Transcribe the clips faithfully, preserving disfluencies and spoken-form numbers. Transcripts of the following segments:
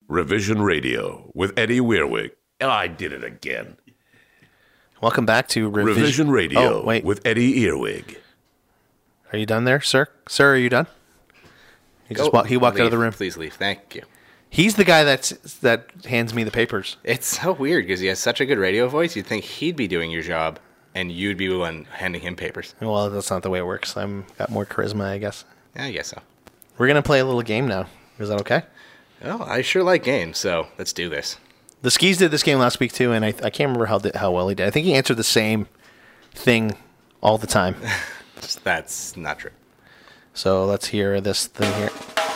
Revision Radio with Eddie Weirwig. Oh, I did it again. Welcome back to Revis- Revision Radio oh, wait. with Eddie Earwig. Are you done there, sir? Sir, are you done? He just Go, wa- he walked leave. out of the room. Please leave. Thank you. He's the guy that's that hands me the papers. It's so weird because he has such a good radio voice. You'd think he'd be doing your job, and you'd be the one handing him papers. Well, that's not the way it works. I'm got more charisma, I guess. Yeah, I guess so. We're gonna play a little game now. Is that okay? Oh, I sure like games, so let's do this. The Skis did this game last week too, and I, I can't remember how di- how well he did. I think he answered the same thing all the time. That's not true. So let's hear this thing here.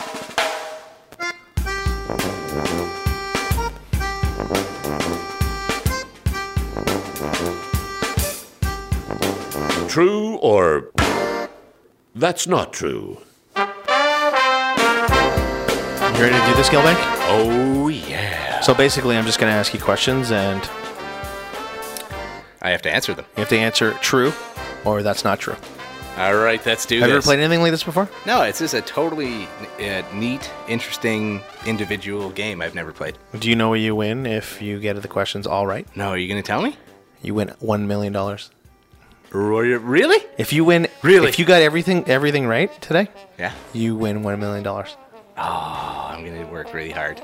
True or that's not true? You ready to do this, Gilbank? Oh, yeah. So basically, I'm just going to ask you questions, and I have to answer them. you have to answer true or that's not true. All right, let's do Have this. you ever played anything like this before? No, it's just a totally uh, neat, interesting, individual game I've never played. Do you know what you win if you get the questions all right? No, are you going to tell me? You win one million dollars. Really? If you win, Really? if you got everything everything right today, Yeah. you win one million dollars. Oh, I'm going to work really hard.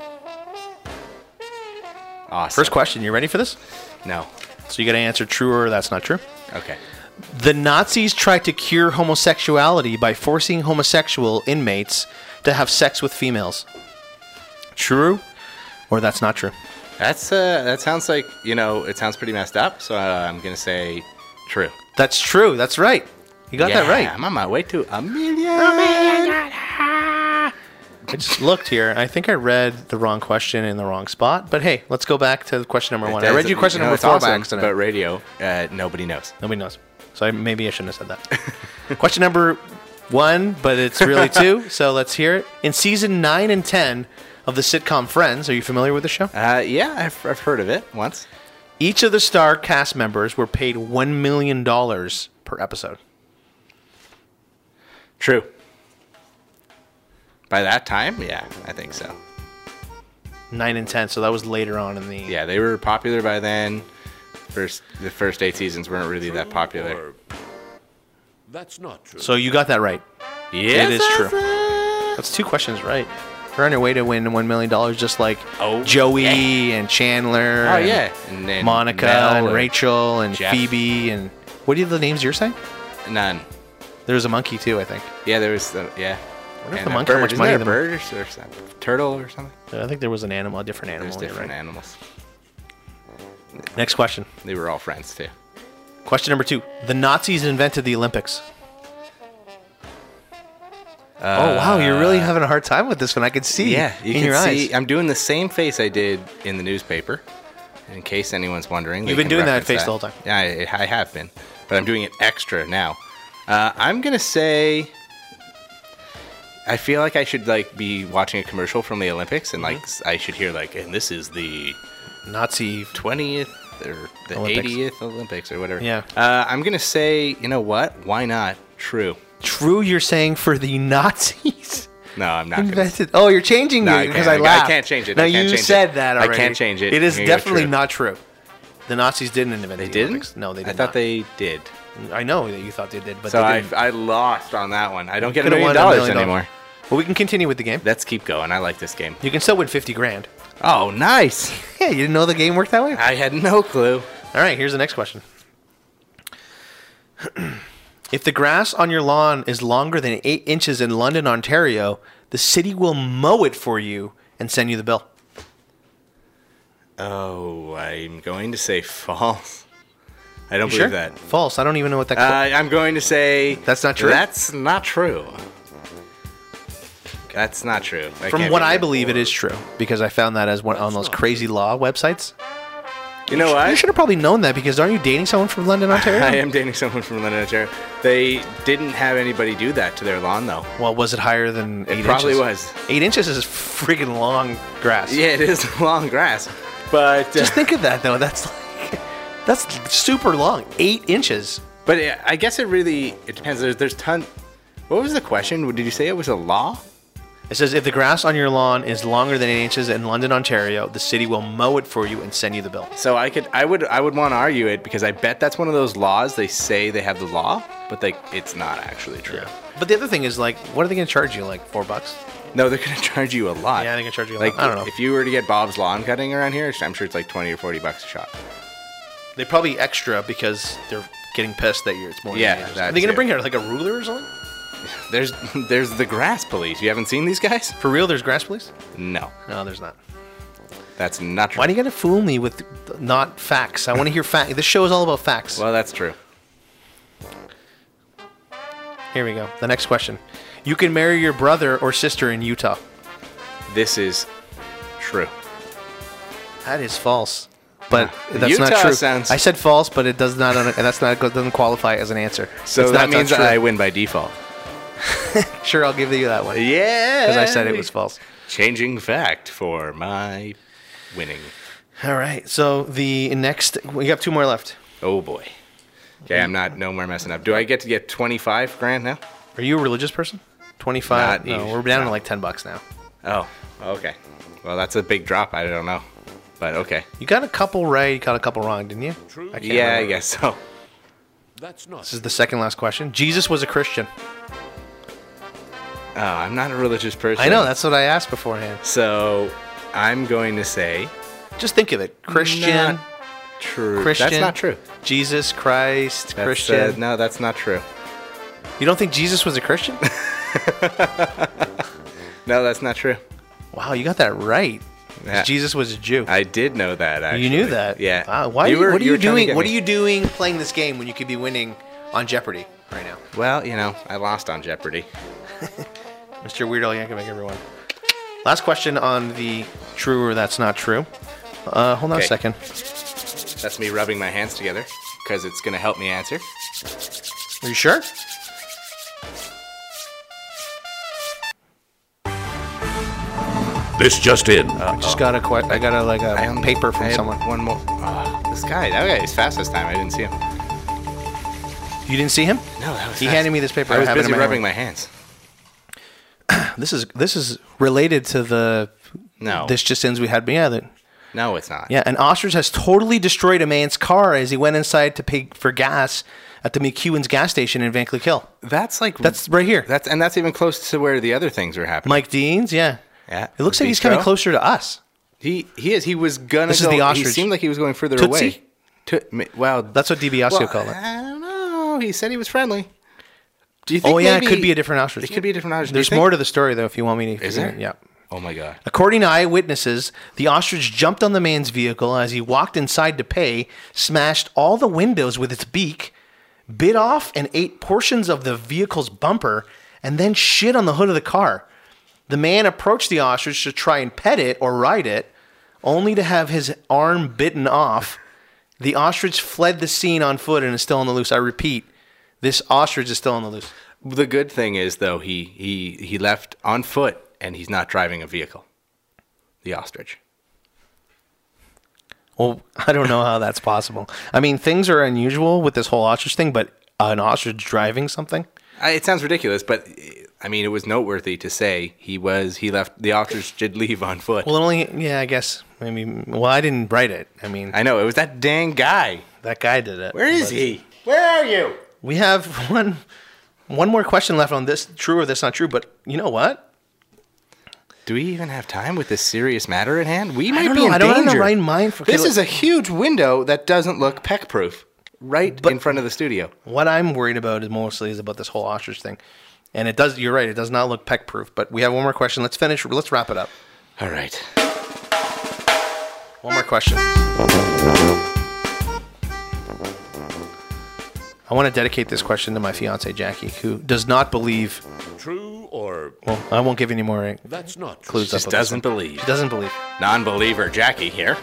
Awesome. First question, you ready for this? No. So you got to answer true or that's not true. Okay. The Nazis tried to cure homosexuality by forcing homosexual inmates to have sex with females. True or that's not true? That's uh, that sounds like, you know, it sounds pretty messed up, so uh, I'm going to say true. That's true. That's right. You got yeah, that right. I'm on my way to a million. I just looked here. And I think I read the wrong question in the wrong spot. But hey, let's go back to question number one. I read you question know, number it's four awesome by accident. About radio, uh, nobody knows. Nobody knows. So I, maybe I shouldn't have said that. Question number one, but it's really two. So let's hear it. In season nine and ten of the sitcom Friends, are you familiar with the show? Uh, yeah, I've, I've heard of it once. Each of the star cast members were paid one million dollars per episode. True. By that time, yeah, I think so. nine and ten, so that was later on in the... Yeah, they were popular by then. First, the first eight seasons weren't really that popular. Or that's not true. So you got that right. Yes, It is true. That's two questions right. You're on your way to win one million dollars just like Oh, Joey yeah. and Chandler Oh, and yeah. And then Monica Mel and or Rachel and Jeff. Phoebe and... What are the names you're saying? None. There's a monkey too, I think. Yeah, there was, the, yeah. wonder if And the a monkey- how bird. much Isn't money there a the- bird or, or something? Turtle or something? I think there was an animal, a different animal. There's you're different right. animals. Next question. They were all friends, too. Question number two. The Nazis invented the Olympics. oh, wow. You're really having a hard time with this one. I can see Yeah, you in can your see. eyes. I'm doing the same face I did in the newspaper. In case anyone's wondering, You've they been can doing that reference face the whole time. Yeah, I, I have been, but I'm doing it extra now. Uh, I'm gonna say, I feel like I should like be watching a commercial from the Olympics, and like Mm-hmm. I should hear like, and this is the Nazi... twentieth or the Olympics. eightieth Olympics or whatever. Yeah. Uh, I'm gonna say, you know what? Why not? True. True, you're saying for the Nazis No, I'm not. Gonna, invented. Oh, you're changing No, it I because can't. I I laughed. can't change it. No, I can't you change said it. that I already. can't change it. It is I'm gonna go definitely true. not true. The Nazis didn't invent they the didn't. Olympics. No, they did I thought not. they did. I know that you thought they did, but So they I, didn't. I lost on that one. I don't get a Could've million won a dollars million dollars. anymore. Well, we can continue with the game. Let's keep going. I like this game. You can still win fifty grand. Oh, nice. Yeah, you didn't know the game worked that way? I had no clue. All right, here's the next question. If the grass on your lawn is longer than eight inches in London, Ontario, the city will mow it for you and send you the bill. Oh, I'm going to say false. I don't You believe sure? that. False. I don't even know what that. Uh, I'm going to say That's not true? That's not true. That's not true. That From can't what be I true. believe, it is true because I found that as one on those crazy law websites. You know You what? should have probably known that because aren't you dating someone from London, Ontario? I am dating someone from London, Ontario. They didn't have anybody do that to their lawn, though. Well, was it higher than eight It probably inches? was. Eight inches is friggin' long grass. Yeah, it is long grass. But uh, Just think of that though. That's like that's super long. Eight inches. but uh, I guess it really it depends. There's there's ton. What was the question? Did you say it was a law? It says, if the grass on your lawn is longer than eight inches in London, Ontario, the city will mow it for you and send you the bill. So I could, I would, I would want to argue it because I bet that's one of those laws. They say they have the law, but like it's not actually true. But the other thing is, like, what are they going to charge you? Like four bucks? No, they're going to charge you a lot. Yeah, they're going to charge you a like, lot. I don't know. If you were to get Bob's Lawn Cutting around here, I'm sure it's like twenty or forty bucks a shot. They probably extra because they're getting pissed that you're it's more. Yeah, than eight inches. that Are they going to too. bring her like a ruler or something? There's, there's the grass police. You haven't seen these guys? For real, there's grass police? No, No, there's not. that's not true. Why do you got to fool me with not facts? I want to hear facts. This show is all about facts. Well, that's true. Here we go. The next question. You can marry your brother or sister in Utah. This is true. That is false. But Yeah. that's Utah not true. sounds- I said false, but it does not. That's not doesn't qualify as an answer. So It's that not- means not that true. I win by default. Sure, I'll give you that one Yeah. because I said it was false. Changing fact for my winning. All right. So the next, we have two more left. Oh boy. Okay, I'm not no more messing up. Do I get to get twenty-five grand now? Are you a religious person? Twenty-five. Not No, even. we're down No. to like ten bucks now. Oh, okay. Well, that's a big drop. I don't know, but okay. You got a couple right. You got a couple wrong, didn't you? True. I can't Yeah, I remember. guess so. That's not. This is the second last question. Jesus was a Christian. Oh, I'm not a religious person. I know. That's what I asked beforehand. So I'm going to say Just think of it. Christian. Not true. Christian. That's not true. Jesus Christ. That's, Christian. uh, no, that's not true. You don't think Jesus was a Christian? No, that's not true. Wow, you got that right. Yeah. Jesus was a Jew. I did know that. Actually, you knew that. Yeah. Wow. Why? You are you, were- what are you you were trying to doing? get What me. are you doing playing this game when you could be winning on Jeopardy right now, Well, you know, I lost on Jeopardy. Mister Weird Al Yankovic, everyone? Last question on the true or that's not true. Uh, hold on Okay. a second. That's me rubbing my hands together because it's going to help me answer. Are you sure? This just in. I just got a que- I got a like a I only- paper I from had someone. One more. Oh, this guy. That guy is fast this time. I didn't see him. You didn't see him? No, that was He fast. handed me this paper. I was have it in busy my rubbing hand. my hands. This is this is related to the No. this just ends we had. Yeah, that, No, it's not. yeah. An ostrich has totally destroyed a man's car as he went inside to pay for gas at the McEwen's gas station in Vankleek Hill. That's like That's right here. That's and that's even close to where the other things are happening. Mike Dean's, yeah. Yeah. It looks The like he's bistro. coming closer to us. He he is. He was gonna. This is go, the He ostrich. seemed like he was going further Tootsie? away. To, mi- well, That's what DiBiaseo well, called it. I don't know. He said he was friendly. Do you think? Oh yeah, maybe- it could be a different ostrich. It could be a different ostrich. Do you There's think- more to the story though. If you want me to, Is there? Yeah. Oh my god. According to eyewitnesses, the ostrich jumped on the man's vehicle as he walked inside to pay, smashed all the windows with its beak, bit off and ate portions of the vehicle's bumper, and then shit on the hood of the car. The man approached the ostrich to try and pet it or ride it, only to have his arm bitten off. The ostrich fled the scene on foot and is still on the loose. I repeat, this ostrich is still on the loose. The good thing is though he he he left on foot and he's not driving a vehicle. The ostrich. Well, I don't know how that's possible. I mean, things are unusual with this whole ostrich thing, but an ostrich driving something? I, it sounds ridiculous, but I mean it was noteworthy to say he was he left the ostrich did leave on foot. Well, it only, yeah, I guess. I mean, well, I didn't write it. I mean, I know it was that dang guy. that guy did it. Where is But he? Where are you? We have one one more question left on this true or this not true, but you know what? Do we even have time with this serious matter at hand? We might don't be know. in I don't have danger. the right mind for- This okay, is a huge window that doesn't look peck-proof, right But- in front of the studio. What I'm worried about is mostly is about this whole ostrich thing. And it does, you're right, it does not look peck proof, but we have one more question. Let's finish, let's wrap it up. All right. One more question. I want to dedicate this question to my fiance Jackie, who does not believe. True or Well, I won't give any more that's not true. clues. Just up with this doesn't one. believe. She doesn't believe. Non-believer Jackie here.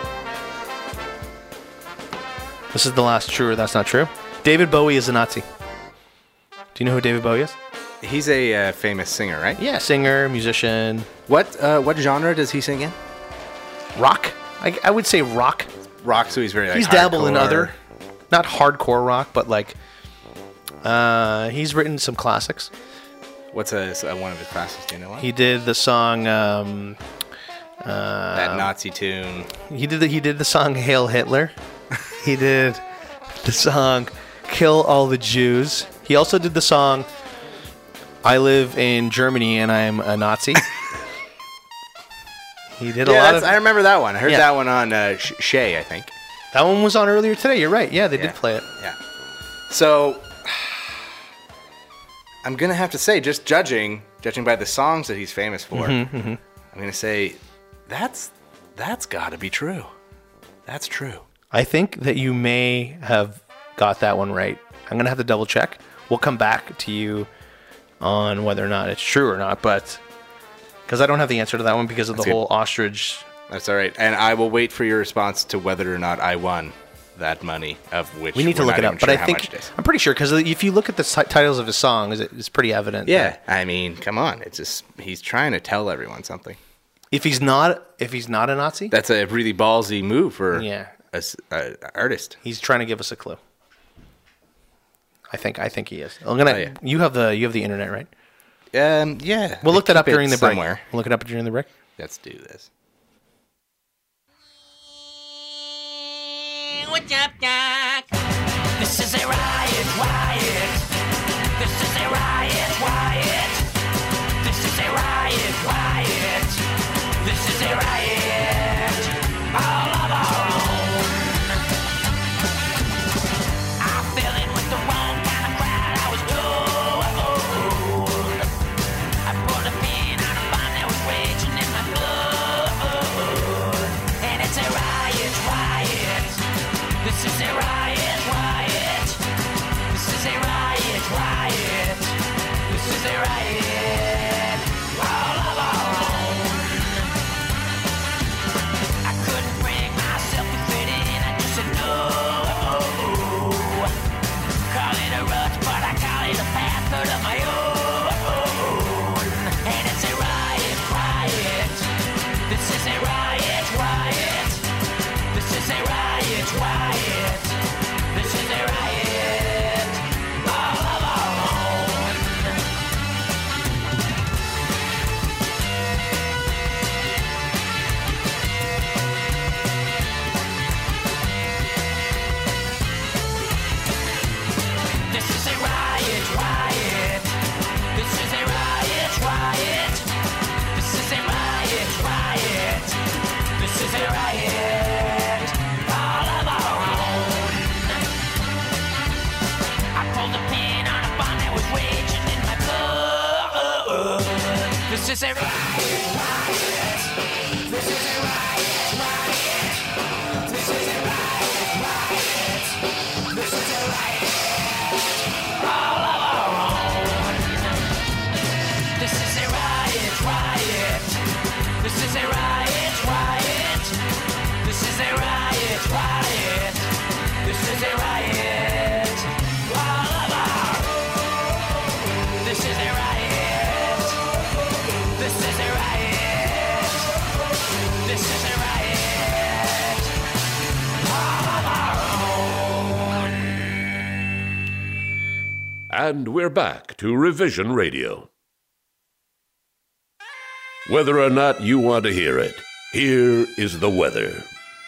This is the last true or that's not true. David Bowie is a Nazi. Do you know who David Bowie is? He's a uh, famous singer, right? Yeah, singer, musician, What uh, what genre does he sing in? rock. I, I would say rock. Rock, so he's very like He's dabbled in hardcore. other, not hardcore rock, but like, uh, he's written some classics. What's a, a one of his classics? Do you know what? He did the song. Um, uh, that Nazi tune. He did the, he did the song "Hail Hitler." He did the song "Kill All the Jews." He also did the song "I Live in Germany and I'm a Nazi." He did a Yeah, lot that's, of. I remember that one. I heard Yeah. that one on uh, Sh- Shay, I think. That one was on earlier today. You're right. Yeah, they Yeah. did play it. Yeah. So I'm gonna have to say, just judging, judging by the songs that he's famous for, Mm-hmm, mm-hmm. I'm gonna say that's that's got to be true. That's true. I think that you may have got that one right. I'm gonna have to double check. We'll come back to you on whether or not it's true or not, but because I don't have the answer to that one because of That's the good. whole ostrich. That's all right. And I will wait for your response to whether or not I won that money, of which We need to we're look not it up, even but sure I how think much it is. I'm pretty sure because if you look at the ti- titles of his songs, it- it's pretty evident. Yeah, that I mean, come on. It's just he's trying to tell everyone something. If he's not, if he's not a Nazi, That's a really ballsy move for yeah, a, s- a artist. he's trying to give us a clue. I think. I think he is. I'm gonna. Oh, yeah. You have the. You have the internet, right? Um, yeah. We'll I look that up keep it during the break. somewhere. We'll look it up during the break. Let's do this. What's up, Doc? This is a riot, riot. This is a riot, riot. This is a riot, riot. This is a riot. All of our own. I fell in with the wrong kind of crowd. I was told. I pulled a pin on a bomb that was raging in my blood. And it's a riot, riot. This is a riot, riot. This is a riot, riot. This is a riot. All of our own. I couldn't bring myself to fit in. I just said no. Call it a rush, but I call it a path out of my own. And it's a riot, riot. This is a riot, riot. This is a riot, riot. This is a riot. All of our own. This is a riot, riot. This is a riot, riot. This is a riot, riot. This is a riot. All of our own. I pulled a pin on a bomb that was raging in my blood. This is a riot, riot. This is a riot, riot. This is a riot, riot. This is a riot. All of our own. This is a riot, riot. This is a riot, riot. This is a riot, riot. This is a riot. All of our own. This is a riot. This is a riot. This is a riot. All of our own. And we're back to Revision Radio. Whether or not you want to hear it, here is the weather.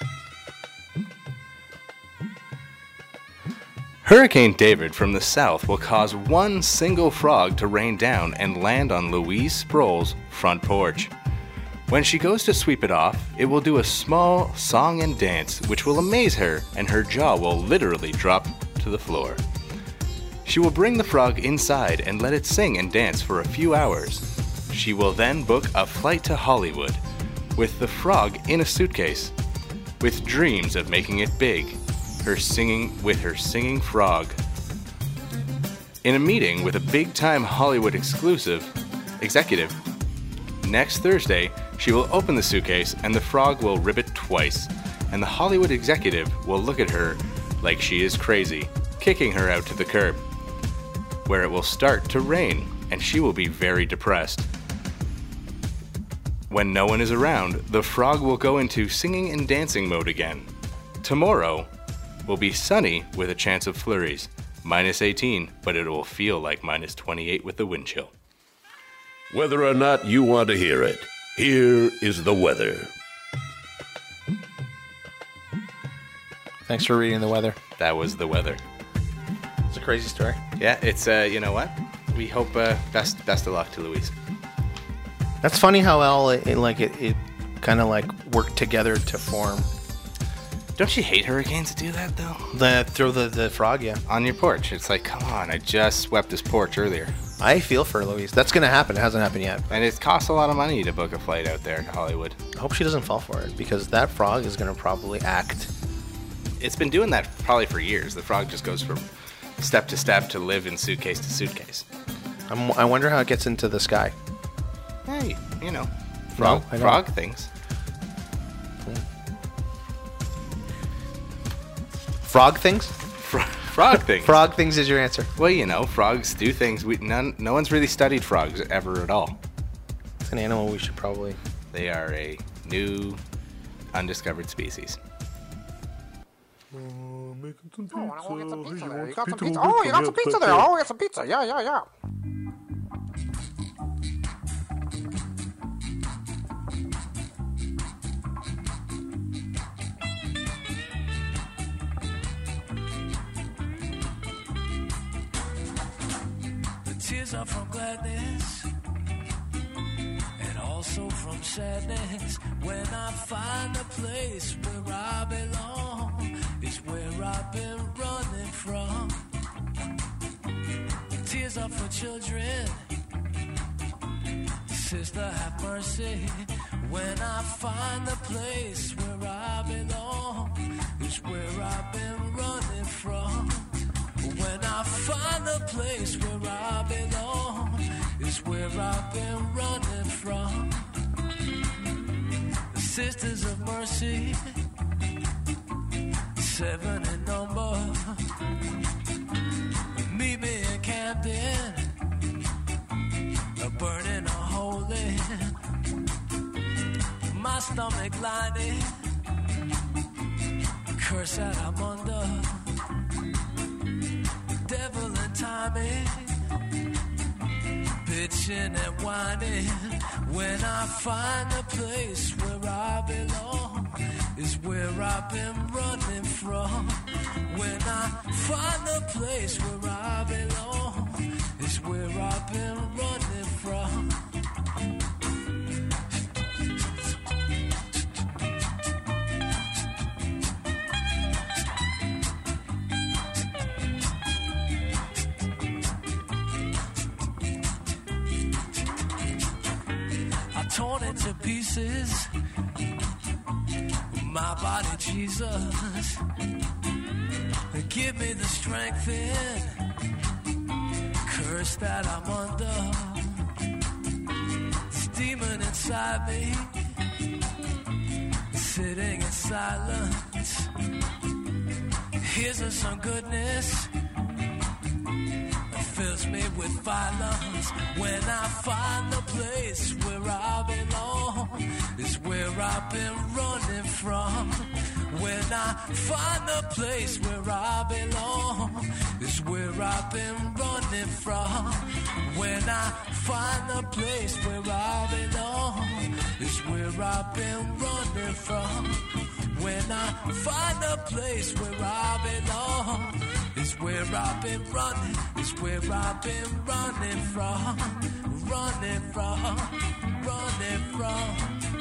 Hurricane David from the south will cause one single frog to rain down and land on Louise Sproul's front porch. When she goes to sweep it off, it will do a small song and dance which will amaze her, and her jaw will literally drop to the floor. She will bring the frog inside and let it sing and dance for a few hours. She will then book a flight to Hollywood with the frog in a suitcase, with dreams of making it big, her singing with her singing frog. In a meeting with a big-time Hollywood exclusive executive, next Thursday, she will open the suitcase and the frog will rip it twice, and the Hollywood executive will look at her like she is crazy, kicking her out to the curb, where it will start to rain, and she will be very depressed. When no one is around, the frog will go into singing and dancing mode again. Tomorrow will be sunny with a chance of flurries, minus eighteen, but it will feel like minus twenty-eight with the wind chill. Whether or not you want to hear it, here is the weather. Thanks for reading the weather. That was the weather. It's a crazy story. Yeah, it's, uh, you know what? We hope uh, best best of luck to Louise. That's funny how all it, it like it, it kind of like worked together to form. Don't you hate hurricanes to do that, though? The throw the, the frog, yeah. On your porch. It's like, come on, I just swept this porch earlier. I feel for Louise. That's going to happen. It hasn't happened yet. And it costs a lot of money to book a flight out there to Hollywood. I hope she doesn't fall for it, because that frog is going to probably act. It's been doing that probably for years. The frog just goes from step to step to live in suitcase to suitcase. I'm, I wonder how it gets into the sky. Hey, you know, frog, No, I don't. frog things. Frog things? Fro- frog things. Frog things is your answer. Well, you know, frogs do things. We none, no one's really studied frogs ever at all. It's an animal we should probably... They are a new, undiscovered species. Oh, I want to get some pizza there. You got some pizza? Oh, you got some pizza there. Oh, we got some pizza. Yeah, yeah, yeah. The tears are from gladness and also from sadness. When I find a place where I belong, it's where I've been running from. The tears are for children. Sister, have mercy. When I find the place where I belong, it's where I've been running from. When I find the place where I belong, it's where I've been running from. The Sisters of Mercy, seven in number, meet me in Camden, a burning a hole in my stomach lining, curse that I'm under, devil and timing, bitching and whining. When I find a place where I belong, is where I've been running from. When I find a place where I belong, is where I've been running from. Torn into pieces, my body, Jesus, give me the strength in, curse that I'm under, this demon inside me, sitting in silence, here's some goodness, fills me with violence. When I find the place where I belong, is where I've been running from. When I find the place where I belong, is where I've been running from. When I find the place where I belong, is where I've been running from. When I find a place where I belong, is where I've been running, is where I've been running from, running from, running from.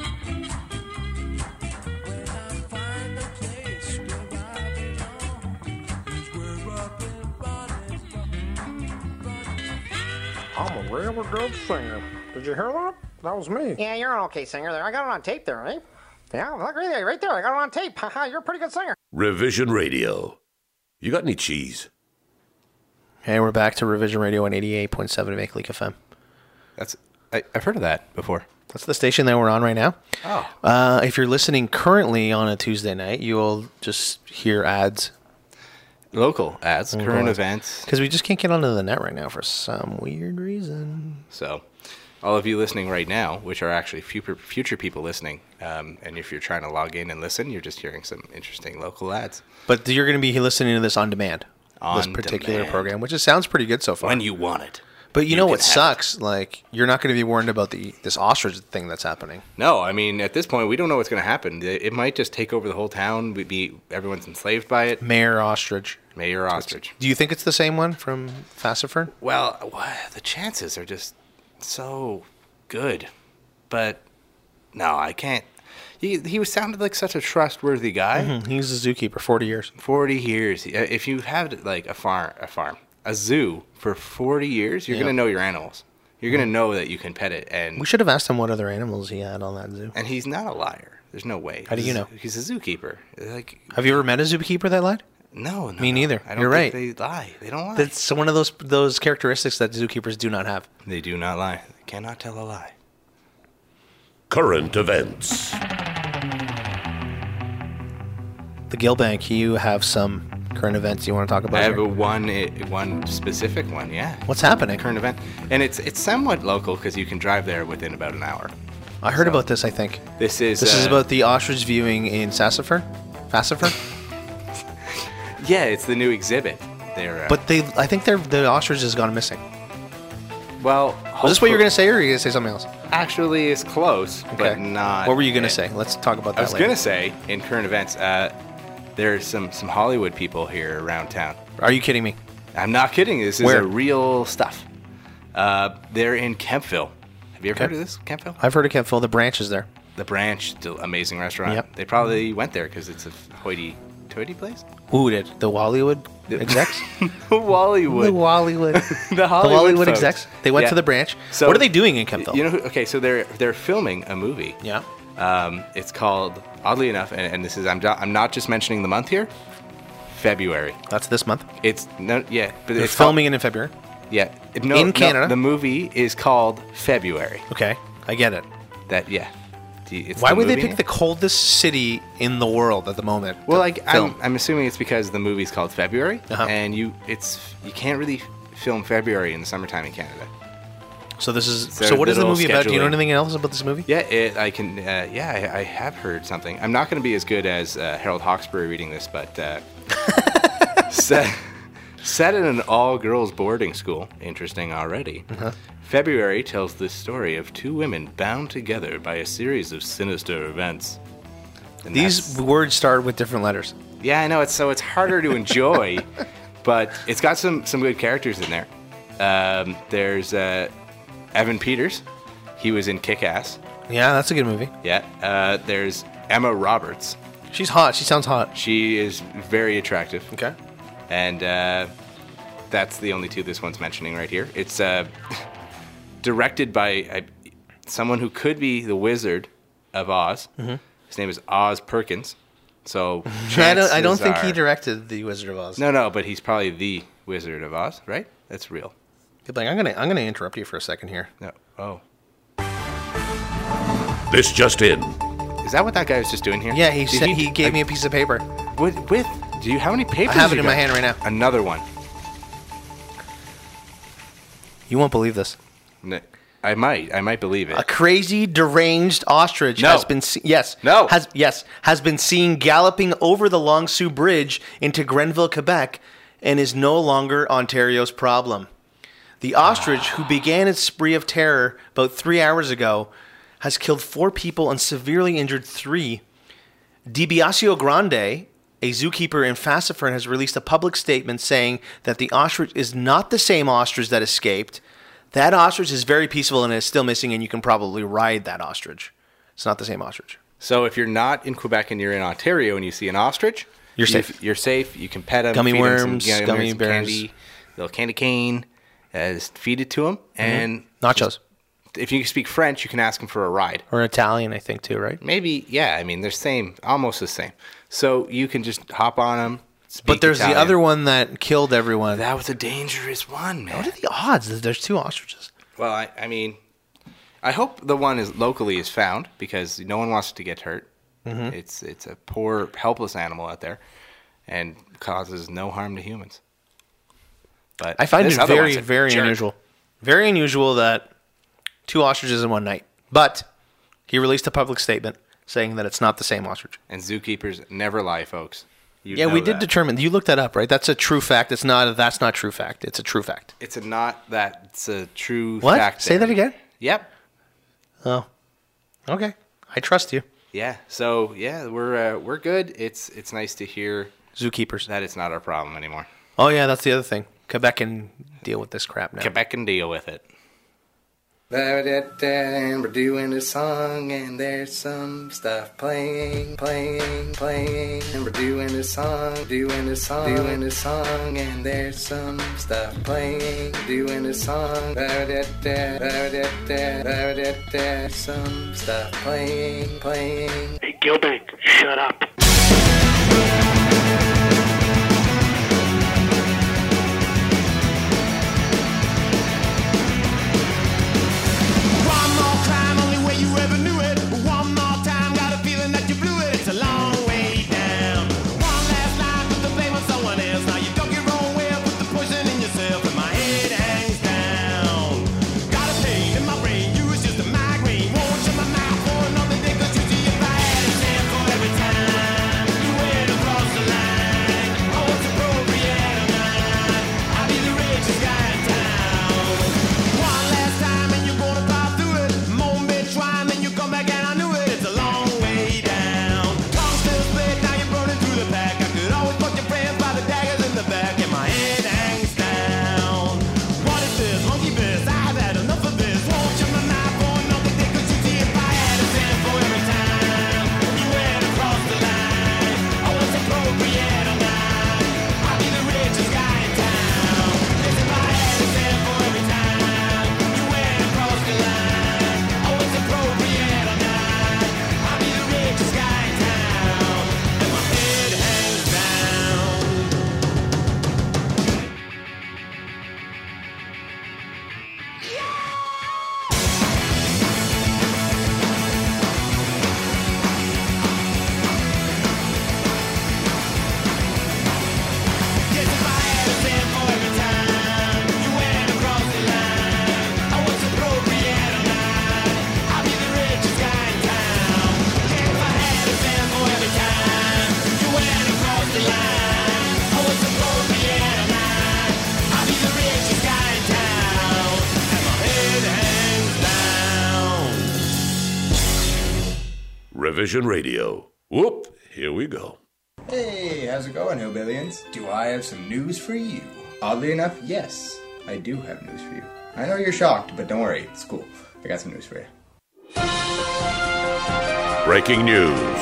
When I find a place where I belong, is where I've been running from, running from. I'm a really good singer. Did you hear that? That was me. Yeah, you're an okay singer there. I got it on tape there, eh? Yeah, look right there, right there. I got it on tape. Haha, you're a pretty good singer. Revision Radio. You got any cheese? Hey, we're back to Revision Radio on eighty-eight point seven Make Leak F M. That's I, I've heard of that before. That's the station that we're on right now. Oh. Uh, if you're listening currently on a Tuesday night, you will just hear ads. Local ads, Local current ads. events. Because we just can't get onto the net right now for some weird reason. So, all of you listening right now, which are actually future, future people listening, um, and if you're trying to log in and listen, you're just hearing some interesting local ads. But you're going to be listening to this on demand. On this particular demand. program, which it sounds pretty good so far. When you want it. But you know can what have sucks? Like, you're not going to be worried about the this ostrich thing that's happening. it. No, I mean, at this point, we don't know what's going to happen. It, it might just take over the whole town. We'd be everyone's enslaved by it. Mayor Ostrich. Mayor Ostrich. Do you think it's the same one from Fassifern? Well, wha- the chances are just so good, but no, I can't. He he was sounded like such a trustworthy guy. Mm-hmm. He was a zookeeper, forty years. Forty years. Uh, If you have like a farm, a farm, a zoo for forty years, you're Yeah. gonna know your animals. You're gonna know that you can pet it, and We should have asked him what other animals he had on that zoo. and he's not a liar. There's no way. How do you He's- know? He's a zookeeper. Like Have you ever met a zookeeper that lied? no, no Me no. neither. I don't You're think right. They lie. They don't lie. That's one of those those characteristics that zookeepers do not have. They do not lie. They cannot tell a lie. Current events. The Gill Bank, you have some current events you want to talk about? I have here? a one eh, one specific one. Yeah. What's happening? Current event, and it's it's somewhat local because you can drive there within about an hour. I heard so- about this, I think. This is This is uh, about the ostrich viewing in Sassafern? Fassifern? yeah, it's the new exhibit. They're uh, But they, I think they're, the ostrich has gone missing. well, Was this what you were going to say, or are you going to say something else? Actually, it's close, but not. What were you going to it. say? Let's talk about that I was later. going to say in current events, uh, there's some some Hollywood people here around town. Are you kidding me? I'm not kidding. This is Where? a real stuff. Uh, they're in Kempville. Have you ever Okay. heard of this, Kempville? I've heard of Kempville. The branch is there. The Branch, still amazing restaurant. Yep. They probably went there because it's a hoity-toity place. Who did? The Hollywood execs? Hollywood. The Hollywood. the the Hollywood, Hollywood folks. execs. They went Yeah. to the branch. So- what are they doing in Kempville? You know, who, okay, so they're they're filming a movie. yeah. Um, it's called, oddly enough, and, and this is I'm jo- I'm not just mentioning the month here. February. That's this month. It's no, yeah, but They're it's filming it in February. Called, yeah, no, in no, Canada? the movie is called February. Okay, I get it. That yeah. Do you- It's Why the would they movie pick the name? coldest city in the world at the moment? Well, to like film? I'm, I'm assuming it's because the movie's called February, Uh-huh. and you it's you can't really film February in the summertime in Canada. So this is. their So what is the little movie about? Do you know scheduling. anything else about this movie? Yeah, it, I can. Uh, yeah, I, I have heard something. I'm not going to be as good as uh, Harold Hawkesbury reading this, but uh, set, set in an all-girls boarding school. Interesting already. Uh-huh. February tells the story of two women bound together by a series of sinister events. And These that's- words start with different letters. yeah, I know. It's so it's harder to enjoy, but it's got some some good characters in there. Um, there's uh, Evan Peters. He was in Kick-Ass. Yeah, that's a good movie. Yeah. Uh, there's Emma Roberts. She's hot. She sounds hot. She is very attractive. Okay. And uh, that's the only two this one's mentioning right here. It's uh, directed by uh, someone who could be the Wizard of Oz. Mm-hmm. His name is Oz Perkins. So I don't. I don't chances think he are- directed the Wizard of Oz. No, no, but he's probably the Wizard of Oz, right? That's real. Like, I'm gonna. I'm gonna interrupt you for a second here. No. Oh. This just in. Is that what that guy was just doing here? Yeah, he Did said he gave me a piece of paper. With, with do you how many papers? I have it you in my got? hand right now. Another one. You won't believe this. No, I might. I might believe it. A crazy, deranged ostrich No. has been se- yes No. has yes has been seen galloping over the Long Sault Bridge into Grenville, Quebec, and is no longer Ontario's problem. The ostrich, who began its spree of terror about three hours ago, has killed four people and severely injured three. DiBiasio Grande, a zookeeper in Fassifern, has released a public statement saying that the ostrich is not the same ostrich that escaped. That ostrich is very peaceful and is still missing, and you can probably ride that ostrich. It's not the same ostrich. So if you're not in Quebec and you're in Ontario and you see an ostrich, You're you- safe. You're safe. You can pet him. Gummy feed him worms, some, gummy some bears. candy, little candy cane. Uh, just feed it to him, and Nachos. just- if you speak French, you can ask him for a ride. Or Italian, I think, too, right? Maybe, yeah. I mean, they're same, almost the same. So you can just hop on them. But there's the other one that killed everyone. That was a dangerous one, man. What are the odds that there's two ostriches? Well, I, I mean, I hope the one is locally is found because no one wants to get hurt. Mm-hmm. It's it's a poor, helpless animal out there, and causes no harm to humans. But I find this it other very, one's a very jerk. unusual. Very unusual that two ostriches in one night. But he released a public statement saying that it's not the same ostrich. And zookeepers never lie, folks. You'd Yeah, know we did that. determine. You looked that up, right? That's a true fact. It's not. That's not true fact. It's a true fact. It's a not that. It's a true What? fact. Say that there. again. Yep. Oh, okay. I trust you. Yeah. So yeah, we're uh, we're good. It's it's nice to hear Zookeepers. that it's not our problem anymore. Oh yeah, that's the other thing. Quebec can deal with this crap now. Quebec can deal with it. And we're doing a song, and there's some stuff playing, playing, playing. And we're doing a song, doing a song, doing a song, and there's some stuff playing, doing a song. Some stuff playing, playing. Hey, Gilbank, shut up. One more time, only way you ever knew it. One more time, got a feeling that you blew it. It's a long way down. One last line, put the blame on someone else. Now you dug your own way, put the poison in yourself, and my head hangs down. Got a pain in my brain, you was just a migraine. Won't shut my mouth for another day, 'cause you see if I had a chance for every time you went across the line. Oh, it's appropriate or not, I'll be the richest guy in town. One last time and you're gonna pop through it. Moan, bitch, whine, then you come back and I knew it. It's a long way down. Tongue still split, now you're burning through the pack. I could always fuck your friends by the daggers in the back, and my head hangs down. What is this, monkey biz? I've had enough of this. Won't you my mouth for another day? 'Cause you see if I had a cent for every time you went across the line. Oh, it's appropriate or not, I'll be the richest guy in town. Yes, if I had a cent for every time you went across the line. Oh, it's appropriate or not, I'll be the richest guy in town. And my head hangs down. Yes, if I had a cent for every time you went across the line. Oh, it's appropriate or not, I'll be the richest guy in town. Yes, if I had a cent for every time you went across the line. Oh, it's appropriate or not, I'll be the richest guy in town. And my head hangs down. Revision Radio. Whoop, here we go. Hey, how's it going, Hillbillians? Do I have some news for you? Oddly enough, yes, I do have news for you. I know you're shocked, but don't worry, it's cool. I got some news for you. Breaking news.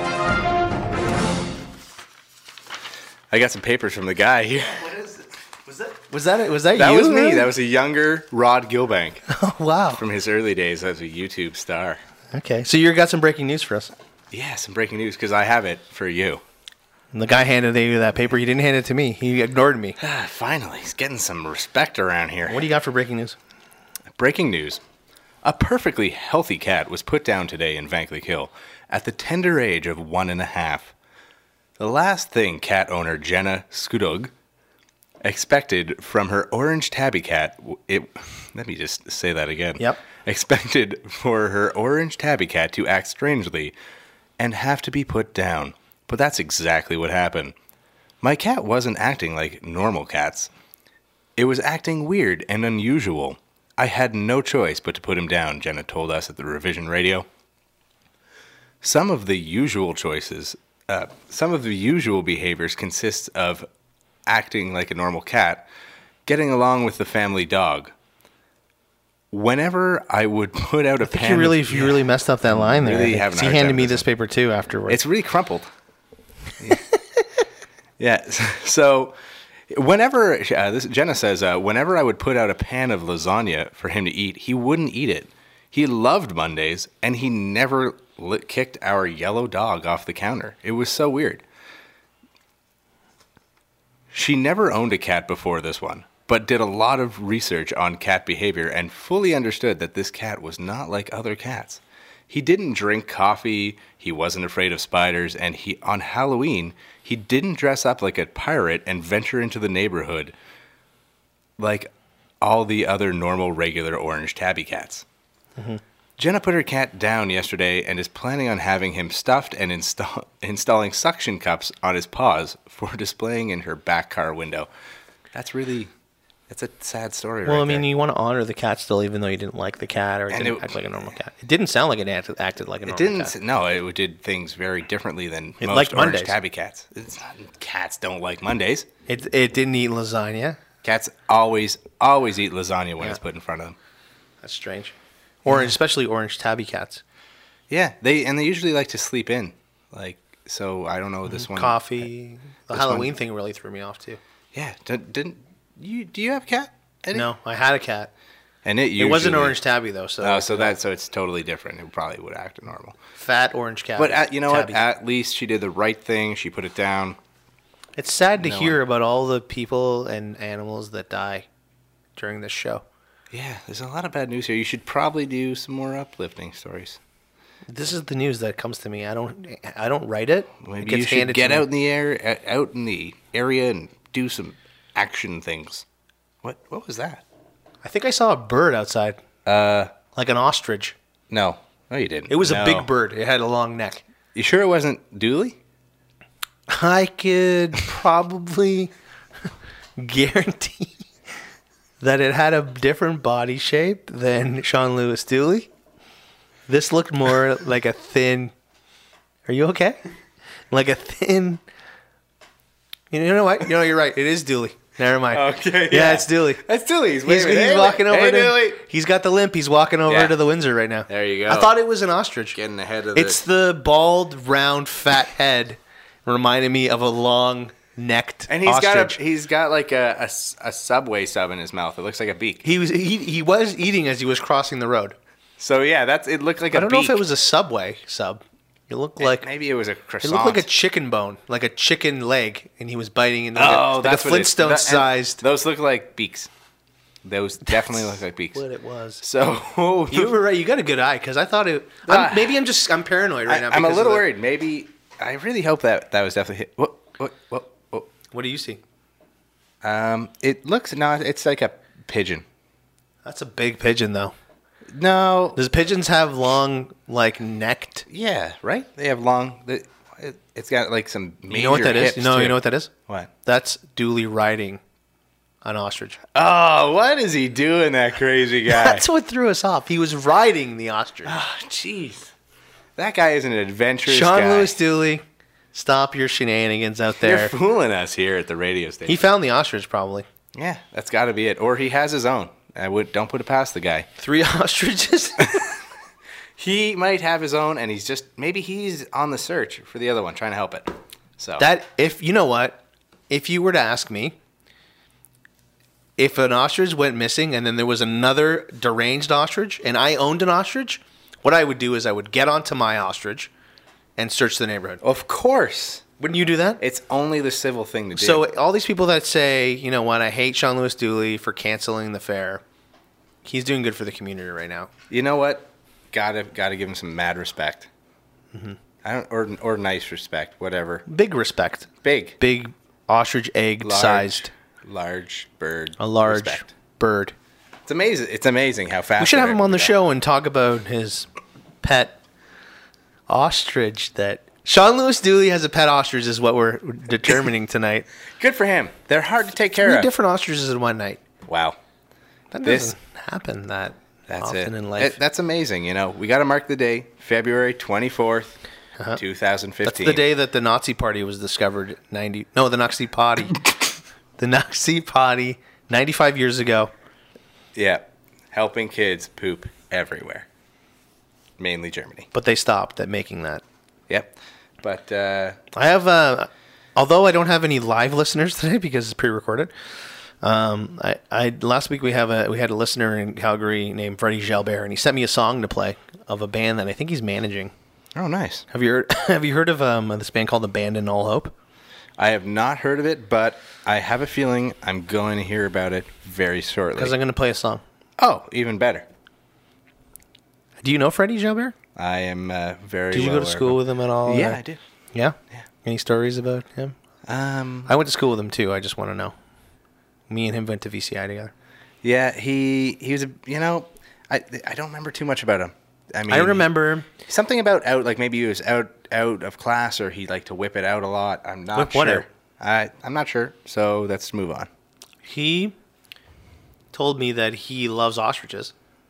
I got some papers from the guy here. Was that was that was that, That you? was me. really? That was a younger Rod Gilbank Oh wow. from his early days as a YouTube star. Okay, so you got some breaking news for us. Yeah, some breaking news because I have it for you. And the guy handed you that paper. He didn't hand it to me. He ignored me. Ah, finally, he's getting some respect around here. What do you got for breaking news? Breaking news. A perfectly healthy cat was put down today in Vankleek Hill at the tender age of one and a half. The last thing cat owner Jenna Skudug expected from her orange tabby cat, it, let me just say that again. Yep. Expected for her orange tabby cat to act strangely and have to be put down. But that's exactly what happened. My cat wasn't acting like normal cats. It was acting weird and unusual. I had no choice but to put him down, Jenna told us at the Revision Radio. Some of the usual choices, uh, some of the usual behaviors consist of acting like a normal cat, getting along with the family dog. Whenever I would put out a I think pan you really of, you really messed up that line there. Really I think. having a he hard handed time me with this it. paper too afterwards. It's really crumpled. Yeah. So whenever uh, this Jenna says, uh, whenever I would put out a pan of lasagna for him to eat, he wouldn't eat it. He loved Mondays, and he never lit, kicked our yellow dog off the counter. It was so weird. She never owned a cat before this one, but did a lot of research on cat behavior and fully understood that this cat was not like other cats. He didn't drink coffee, he wasn't afraid of spiders, and he on Halloween, he didn't dress up like a pirate and venture into the neighborhood like all the other normal, regular orange tabby cats. Mm-hmm. Jenna put her cat down yesterday and is planning on having him stuffed and install- installing suction cups on his paws for displaying in her back car window. That's really, that's a sad story Well, right I mean, there. you want to honor the cat still, even though you didn't like the cat or it And didn't it- act like a normal cat. It didn't sound like it acted, acted like a It normal didn't, cat. no, it did things very differently than It most liked orange Mondays. tabby cats. It's not, cats don't like Mondays. It, it didn't eat lasagna. Cats always, always eat lasagna when Yeah. it's put in front of them. That's strange. Orange, especially orange tabby cats. Yeah, they and they usually like to sleep in. Like, so I don't know this one. Coffee. The This Halloween one- thing really threw me off too. Yeah, didn't, didn't you? Do you have a cat? Eddie? No, I had a cat. And it It wasn't usually- orange tabby though, so Oh, so that so it's totally different. It probably would act normal. fat orange cat. But at, you know tabby. what? At least she did the right thing. She put it down. It's sad to No hear one- about all the people and animals that die during this show. Yeah, there's a lot of bad news here. You should probably do some more uplifting stories. This is the news that comes to me. I don't. I don't write it. it Maybe gets you should handed get to me. out in the air, uh, out in the area, and do some action things. What? What was that? I think I saw a bird outside, Uh, like an ostrich. no, no, you didn't. It was No. a big bird. It had a long neck. You sure it wasn't Dooley? I could probably guarantee that it had a different body shape than Sean Lewis Dooley. This looked more like a thin. Are you okay? Like a thin. You know what? You know you're right. It is Dooley. Never mind. Okay, Yeah, yeah. it's Dooley. That's Dooley. He's, He's, waving. he's Hey, walking over hey, to. Dooley. He's got the limp. He's walking over Yeah. to the Windsor right now. There you go. I thought it was an ostrich. Getting ahead of It's the bald, round, fat head. Reminded me of a long necked And he's ostrich. got a he's got like a, a s- a Subway sub in his mouth. It looks like a beak. He was he, he was eating as he was crossing the road. So yeah, that's it. Looked like a I don't beak. know if it was a Subway sub. It looked like Maybe it was a it croissant. looked like a chicken bone, like a chicken leg, and he was biting into oh, like that's a what it is. Flintstone That- and sized. Those look like beaks. Those definitely look like beaks. What it was. So You were right. You got a good eye because I thought it. Ah. I'm, maybe I'm just I'm paranoid right I, now. I'm a because little of the- worried. Maybe I really hope that that was definitely hit. What what what what? What do you see? Um, it looks no, it's like a pigeon. That's a big pigeon, though. No, Does pigeons have long, like necked? yeah, right. They have long. The, it, it's got like some major You know what that is? hips, No, too. you know what that is? What? That's Dooley riding an ostrich. Oh, what is he doing, that crazy guy? That's what threw us off. He was riding the ostrich. Oh, jeez. That guy is an adventurous Sean guy. Lewis Dooley, stop your shenanigans out You're there. fooling us here at the radio station. He found the ostrich probably. yeah, that's got to be it. Or he has his own. I would don't put it past the guy. Three ostriches. He might have his own, and he's just maybe he's on the search for the other one, trying to help it. So That if you know what, if you were to ask me, if an ostrich went missing and then there was another deranged ostrich and I owned an ostrich, what I would do is I would get onto my ostrich and search the neighborhood. of course, Wouldn't you do that? it's only the civil thing to do. So all these people that say, you know what, I hate Sean Lewis Dooley for canceling the fair, he's doing good for the community right now. you know what? Gotta gotta give him some mad respect. Mm-hmm. I don't or or nice respect, whatever. Big respect. Big, Big ostrich egg large, sized. large bird. A large respect. bird. It's amazing. It's amazing how fast We should they're have him able on the to go. show and talk about his pet ostrich that Sean Lewis Dooley has a pet ostrich is what we're determining tonight. Good for him. They're hard to take care Three of. different ostriches in one night. Wow. That This- doesn't happen that That's often it. in life. It- That's amazing. You know, we got to mark the day, February twenty-fourth, two thousand Uh-huh. That's fifteen. the day that the Nazi Party was discovered. Ninety no, the Nazi Party, the Nazi Party, ninety-five years ago. Yeah. Helping kids poop everywhere. Mainly Germany. But they stopped at making that. Yep. But uh, I have, uh, although I don't have any live listeners today because it's pre-recorded. Um, I, I last week we have a we had a listener in Calgary named Freddie Gelbert, and he sent me a song to play of a band that I think he's managing. oh, nice. Have you heard, have you heard of um, this band called Abandon All Hope? I have not heard of it, but I have a feeling I'm going to hear about it very shortly. Because I'm going to play a song. Oh, even better. Do you know Freddie Gelbert? I am uh, very. Did you well go to aware school of with him at all? him. Yeah, or- I did. Yeah? Yeah. Any stories about him? Um, I went to school with him too. I just want to know. Me and him went to V C I together. yeah, he he was a. You know, I I don't remember too much about him. I mean, I remember something about out, like maybe he was out out of class or he liked to whip it out a lot. I'm not Whip sure. what out? I, I'm not sure. So let's move on. he told me that he loves ostriches.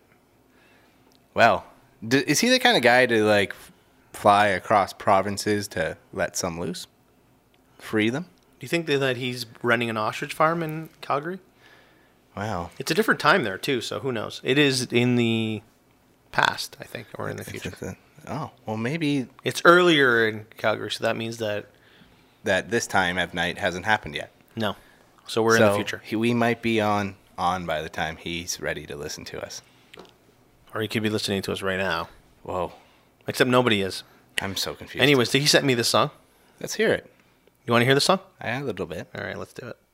Well, d- is he the kind of guy to like f- fly across provinces to let some loose? Free them? Do you think that that he's running an ostrich farm in Calgary? Wow. It's a different time there too, so who knows? It is in the past, I think, or in the future. It's a- oh, well, maybe It's earlier in Calgary, so that means that that this time of night hasn't happened yet. no. So we're in So the future, he, we might be on on by the time he's ready to listen to us. or he could be listening to us right now. Whoa, Except nobody is. I'm so confused. Anyways, did he send me this song? let's hear it. You want to hear the song? Yeah, a little bit. All right, let's do it.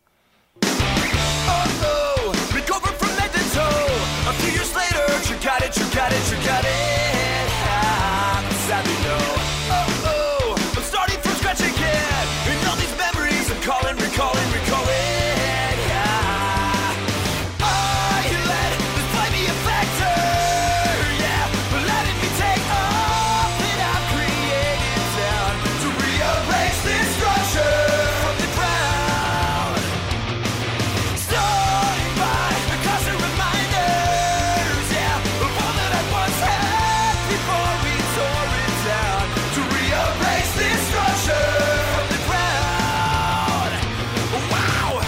Oh, oh, recovered from head to toe. A few years later, you got it, you got it, you got it. Ah, sadly, no. Oh, oh, I'm starting from scratch again. And all these memories I'm calling, recalling, recalling. Ah, I let this play me a factor. Yeah, but letting me take off that I've created down to rearrange this structure from the ground. Starting by the constant reminders, yeah, of all that I once had before we tore it down. To rearrange this structure from the ground. Wow.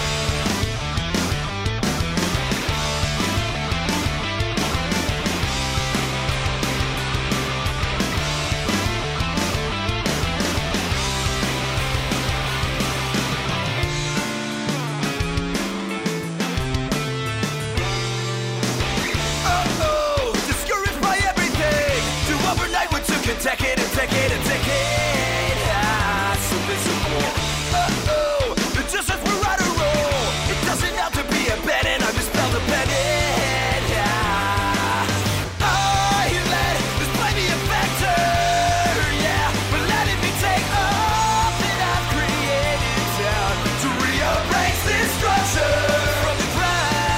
Oh, discouraged by everything. To overnight what took a decade, a decade, a decade. Ah, so miserable. Oh, the distance we're on a roll. It doesn't have to be a bed and I misspelled a bed. Ah, I let this play me a factor. Yeah, but letting me take off that I've created down to rearrange this structure from the ground.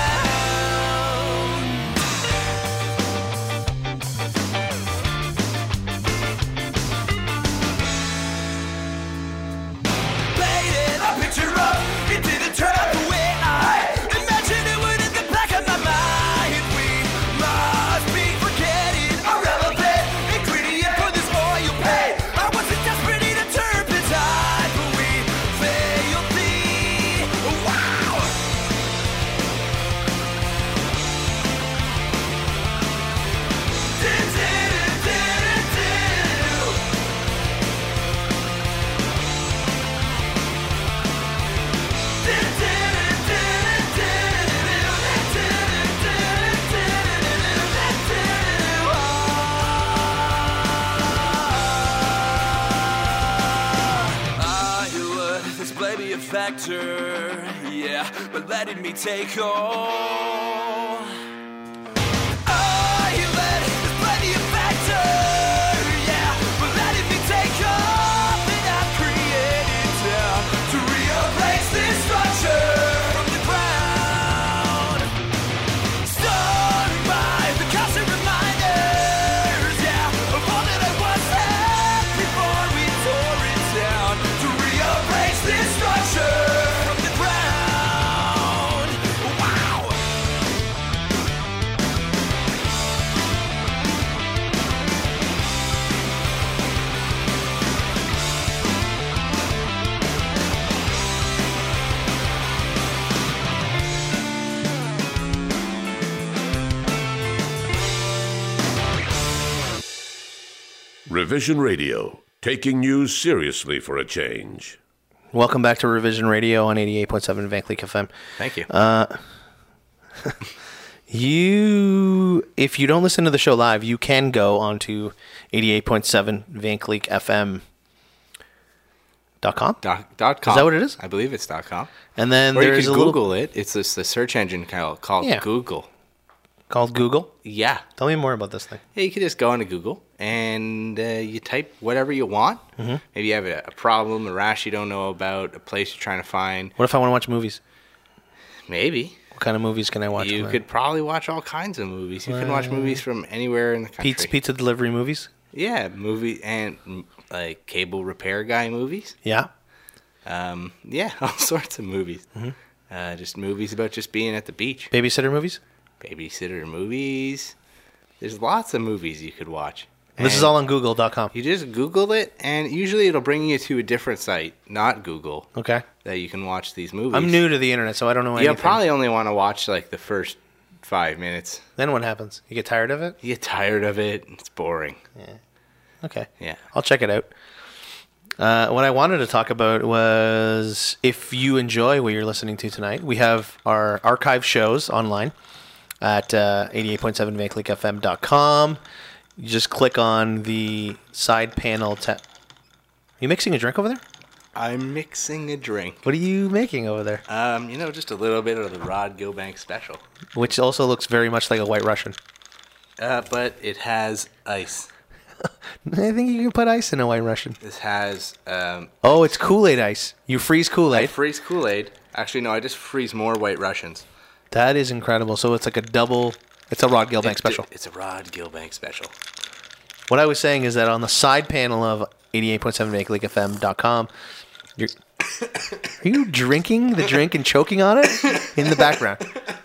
Painted a picture up, it didn't turn out the way I imagined it would in the back of my mind. We must be forgetting a relevant ingredient for this oil paint. I wasn't desperate to turpentine, but we failed the wow. Did, did, did, did, Ah, you would display me a factor, yeah, but letting me take all. Ah, you let display me a factor, yeah, but letting me take all that I've created down to rearrange this structure from the ground. Starting by the constant reminders, yeah, of all that I once had before we tore it down to rearrange this structure from the ground. Wow. Revision Radio, taking news seriously for a change. Welcome back to Revision Radio on eighty-eight point seven Van Cleek F M. Thank you. You, if you don't listen to the show live, you can go onto eighty-eight point seven Van Cleek F M dot com. dot, dot com. Is that what it is? I believe it's dot com. And then Or you there's can a little Google it. It's this the search engine called, called Yeah. Google. called Google. Yeah. Tell me more about this thing. Yeah, you can just go into Google and uh, you type whatever you want. Mm-hmm. Maybe you have a, a problem, a rash you don't know about, a place you're trying to find. What if I want to watch movies? Maybe. What kind of movies can I watch? You on could probably watch all kinds of movies. You can watch movies from anywhere in the that? country. Pizza, pizza delivery movies? Yeah, movie and mm, like cable repair guy movies. Yeah. Um, yeah, all sorts of movies. Mm-hmm. Uh, just movies about just being at the beach. Babysitter movies? Babysitter movies. There's lots of movies you could watch. This is And all on Google dot com. You just Google it, and usually it'll bring you to a different site, not Google, Okay. that you can watch these movies. I'm new to the internet, so I don't know You'll anything. probably only want to watch like the first five minutes. Then what happens? You get tired of it? You get tired of it. It's boring. Okay. Yeah. I'll check it out. Uh, what I wanted to talk about was if you enjoy what you're listening to tonight, we have our archive shows online at uh, eighty-eight point seven vancleek f m dot com. You just click on the side panel tab. You mixing a drink over there? I'm mixing a drink. What are you making over there? Um, you know, just a little bit of the Rod Gilbank special. Which also looks very much like a White Russian. Uh, but it has ice. I think you can put ice in a White Russian. This has um, Oh, it's Kool-Aid ice. You freeze I Kool-Aid. freeze Kool-Aid. Actually, no, I just freeze more White Russians. That is incredible. So it's like a double. It's a Rod Gilbank It's- special. It's a Rod Gilbank special. What I was saying is that on the side panel of eighty-eight point seven vancleek f m dot com, you're, are you drinking the drink and choking on it in the background?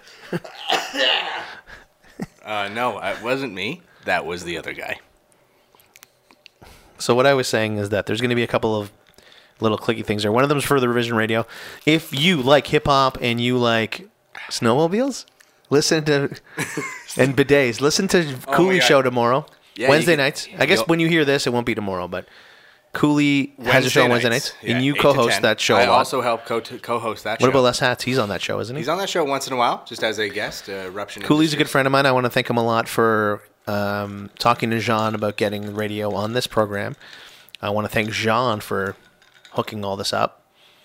Uh, no, it wasn't me. That was the other guy. So what I was saying is that there's going to be a couple of little clicky things there. One of them is for the Revision Radio. If you like hip hop and you like snowmobiles, listen to and bidets. Listen to Oh my Cooley God. show tomorrow. Yeah, Wednesday you can- nights. I guess you'll- when you hear this, it won't be tomorrow, but Cooley has a show on Wednesday nights, Yeah, and you eight to co-host ten. that show I a lot. also help co- co-host that What show. about Les Hats? He's on that show, isn't he? He's on that show once in a while, just as a guest. Uh, Eruption Cooley's a good Industries. friend of mine. I want to thank him a lot for um, talking to Jean about getting the radio on this program. I want to thank Jean for hooking all this up.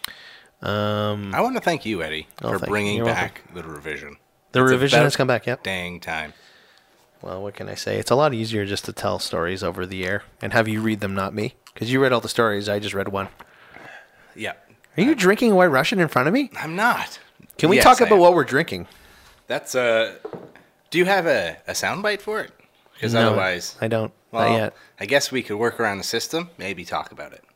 Um, I want to thank you, Eddie, Oh, for thank you. bringing You're back the revision. the It's revision about has come back, yep. Dang time. Well, what can I say? It's a lot easier just to tell stories over the air and have you read them, not me. Because you read all the stories, I just read one. Yeah, Are you drinking a White Russian in front of me? I'm not. Can we Yes, talk I about am. what we're drinking? That's uh. Do you have a, a soundbite for it? Because No, otherwise, I don't. well, Not yet. I guess we could work around the system. Maybe talk about it.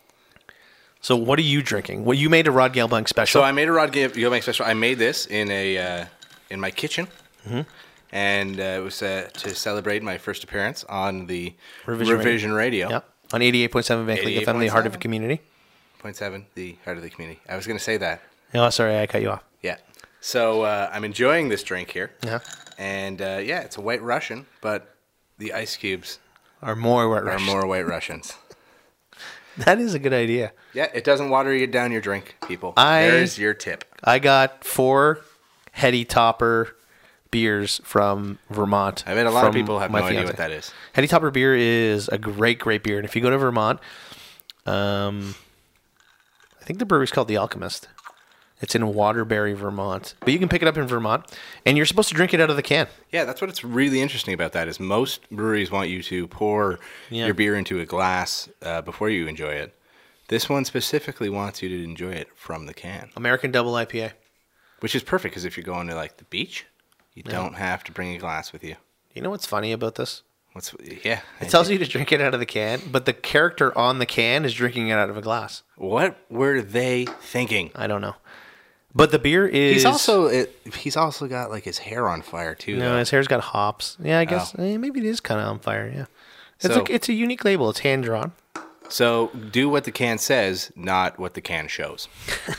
So what are you drinking? Well, you made a Rod Gilbank special. So I made a Rod Gil- Gilbank special. I made this in a uh, in my kitchen, Mm-hmm. and uh, it was uh, to celebrate my first appearance on the Revision Revision, Radio. Yep. On eighty-eight point seven Vancleek F M, the heart of the community. Point seven, the heart of the community. I was going to say that. Oh, sorry, I cut you off. Yeah. So uh, I'm enjoying this drink here, Yeah. and uh, yeah, it's a White Russian, but the ice cubes Or more White are Russian. more White Russians. That is a good idea. Yeah, it doesn't water you down your drink, people. I- There's your tip. I got four Heady Topper beers from Vermont. I bet a lot of from people have my no idea fiance. what that is. Heady Topper beer is a great, great beer. And if you go to Vermont, um, I think the brewery's called The Alchemist. It's in Waterbury, Vermont. But you can pick it up in Vermont, and you're supposed to drink it out of the can. Yeah, that's what's really interesting about that is most breweries want you to pour Yeah. your beer into a glass uh, before you enjoy it. This one specifically wants you to enjoy it from the can, American Double I P A. which is perfect because if you're going to like the beach, you don't have to bring a glass with you. You know what's funny about this? What's yeah? It tells you to drink it out of the can, but the character on the can is drinking it out of a glass. What were they thinking? I don't know. But the beer is... He's also it, he's also got like his hair on fire too. No, though. his hair's got hops. Yeah, I guess Oh. eh, maybe it is kind of on fire, yeah. It's, So- a, it's a unique label. It's hand-drawn. So do what the can says, not what the can shows.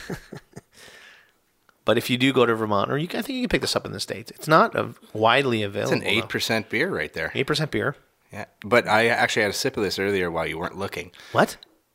But if you do go to Vermont, or you, can- I think you can pick this up in the States. It's not a, widely It's available. an eight percent beer right there. eight percent beer. Yeah, but I actually had a sip of this earlier while you weren't looking. What?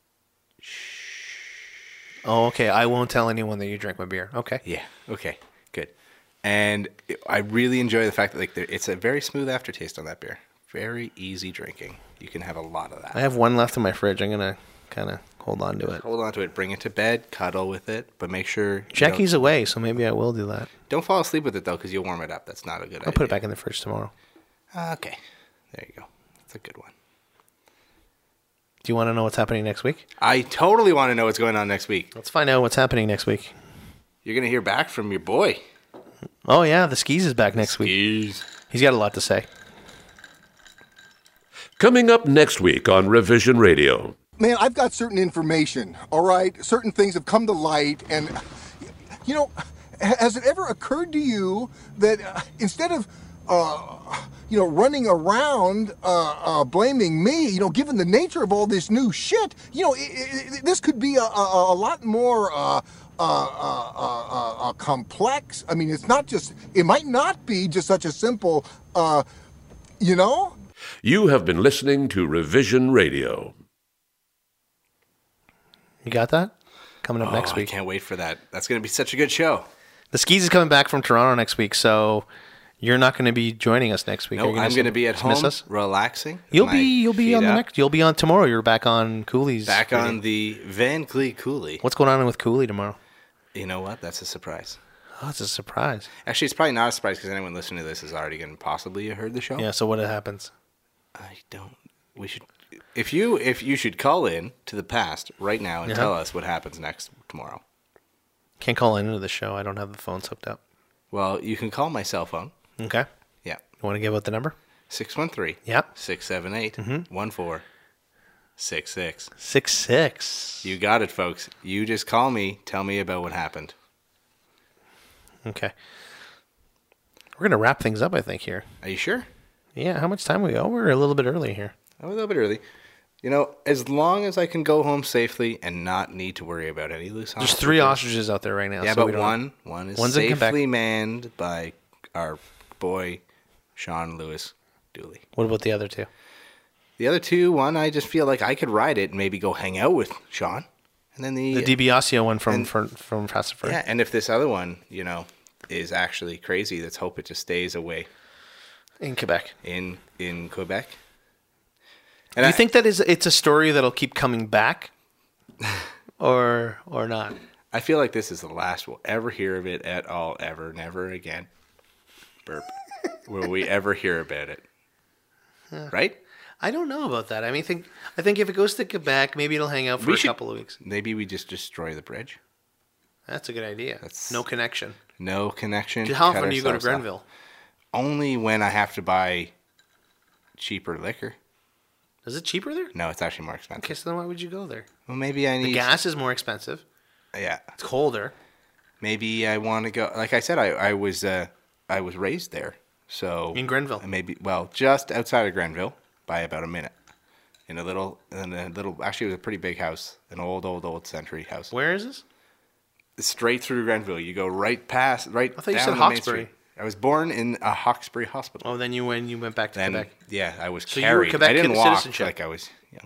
Oh, okay. I won't tell anyone that you drink my beer. Okay. Yeah. Okay. Good. And it- I really enjoy the fact that like there, it's a very smooth aftertaste on that beer. Very easy drinking. You can have a lot of that. I have one left in my fridge. I'm going to kind of hold on to it. Hold on to it. Bring it to bed. Cuddle with it, but make sure you Jackie's don't, away, so maybe I will do that. don't fall asleep with it though, because you'll warm it up. That's not a good idea. I'll put it back in the fridge tomorrow. Okay. There you go. That's a good one. Do you want to know what's happening next week? I totally want to know what's going on next week. Let's find out what's happening next week. You're gonna hear back from your boy. Oh, yeah, the Skis is back next week. Skis. He's got a lot to say. Coming up next week on Revision Radio. Man, I've got certain information, all right? Certain things have come to light, and, you know, has it ever occurred to you that uh, instead of, uh, you know, running around uh, uh, blaming me, you know, given the nature of all this new shit, you know, it, it, this could be a, a, a lot more uh, uh, uh, uh, uh, complex. I mean, it's not just, it might not be just such a simple, uh, you know? You have been listening to Revision Radio. You got that? Coming up Oh, next week. I can't wait for that. That's going to be such a good show. The Skis is coming back from Toronto next week, so you're not going to be joining us next week. No, Are you I'm s- going to be at miss home us? relaxing. with You'll my be you'll be feet on the up. next. You'll be on tomorrow. You're back on Cooley's. Back radio. on the Van Clee Cooley. What's going on with Cooley tomorrow? You know what? That's a surprise. Oh, it's a surprise. Actually, it's probably not a surprise because anyone listening to this is already going to possibly have heard the show. Yeah. So what happens? I don't. We should. If you if you should call in to the past right now and Yeah. tell us what happens next tomorrow. Can't call into the show. I don't have the phones hooked up. Well, you can call my cell phone. Okay. Yeah. You want to give out the number? six one three. Yep. six seven eight. Mm-hmm. one four six six. Six six. You got it, folks. You just call me. Tell me about what happened. Okay. We're gonna wrap things up, I think. Here. Are you sure? Yeah. How much time we go? We're a little bit early here. I'm a little bit early. You know, as long as I can go home safely and not need to worry about any loose There's hostages. three ostriches out there right now. Yeah, so we but don't- one one is One's in Quebec. safely manned by our boy Sean Lewis Dooley. What about the other two? The other two, one I just feel like I could ride it and maybe go hang out with Sean, and then the, The DiBiasio one from and- from, from Fast and Furious. yeah, and if this other one, you know, is actually crazy, let's hope it just stays away In Quebec. in in Quebec. Do And you I, think that is it's a story that'll keep coming back, or or not? I feel like this is the last we'll ever hear of it at all, ever, never again. Burp. Will we ever hear about it? Right? I don't know about that. I mean, think I think if it goes to Quebec, maybe it'll hang out for We a should- couple of weeks. Maybe we just destroy the bridge. That's a good idea. That's- No connection. No connection. How cut often do you go to ourselves off. Grenville? Only when I have to buy cheaper liquor. Is it cheaper there? No, it's actually more expensive. Okay, so then why would you go there? Well, maybe I The need. gas is more expensive. Yeah. It's colder. Maybe I want to go. Like I said, I I was uh, I was raised there, so In Grenville. Maybe well, just outside of Grenville by about a minute, in a little in a little. Actually, it was a pretty big house, an old old old century house. Where is this? Straight through Grenville, you go right past right. I thought you down said the main Hawkesbury. street. I was born in a Hawkesbury hospital. Oh, then you when you went back to Then Quebec. yeah, I was So you were carried. Quebec I didn't kid- walk citizenship. like I was young.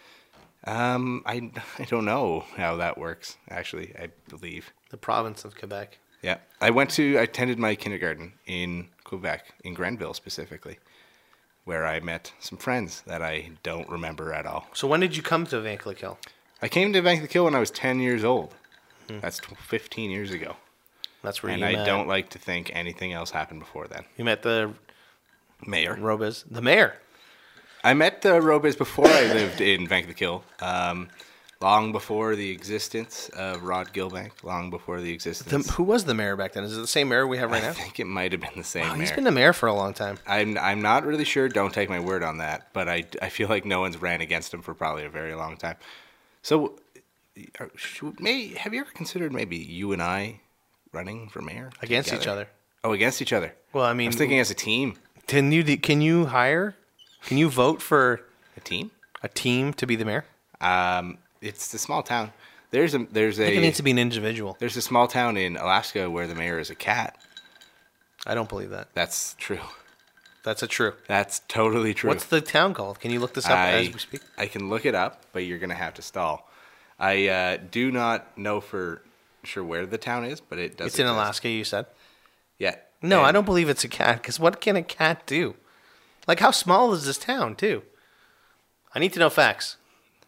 Um, I I don't know how that works. Actually, I believe. The province of Quebec. Yeah, I went to. I attended my kindergarten in Quebec, in Grenville specifically, where I met some friends that I don't remember at all. So when did you come to Vanklekill? I came to Vanklekill when I was ten years old. That's tw- fifteen years ago, That's where and you I met. don't like to think anything else happened before then. You met the Mayor. Robes, the mayor. I met the Robes before I lived in Vanklekill. Um, long before the existence of Rod Gilbank. Long before the The, existence. who was the mayor back then? Is it the same mayor we have right I now? think it might have been the same Oh, mayor. he's been the mayor for a long time. I'm I'm not really sure. Don't take my word on that, but I, I feel like no one's ran against him for probably a very long time. So, are- should, may have you ever considered maybe you and I running for mayor Against each together? other. Oh, against each other. Well, I I mean, was thinking as a team. can you can you hire? Can you vote for A team. a team to be the mayor? Um, it's a small town. There's a there's I think it a needs to be an individual. there's a small town in Alaska where the mayor is a cat. I don't believe that. That's true. That's a true. That's totally true. What's the town called? Can you look this up I, as we speak? I can look it up, but you're gonna have to stall. I uh, do not know for sure where the town is, but it does. It's in exist. Alaska, you said? Yeah. No, And I don't believe it's a cat, because what can a cat do? Like, how small is this town, too? I need to know facts.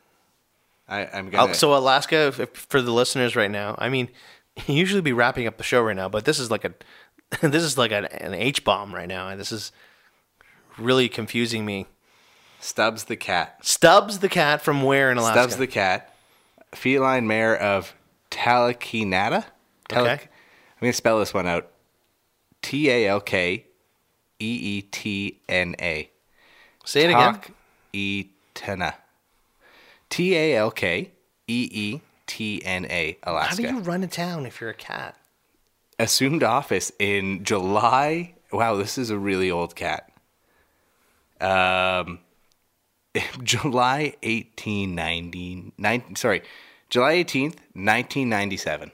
I, I'm gonna. Oh, so Alaska, if, for the listeners right now, I mean, you usually be wrapping up the show right now, but this is like a, this is like an, an H bomb right now, and this is really confusing me. Stubbs the cat. Stubbs the cat from where in Alaska? Stubbs the cat, feline mayor of Talkeetna. Talak- Okay. I'm gonna spell this one out. T A L K E E T N A. Say it again. Talkeetna. T A L K E E T N A, Alaska. How do you run a town if you're a cat? Assumed office in July. Wow, this is a really old cat. Um, July eighteen ninety. Nine, sorry, July eighteenth, nineteen ninety-seven.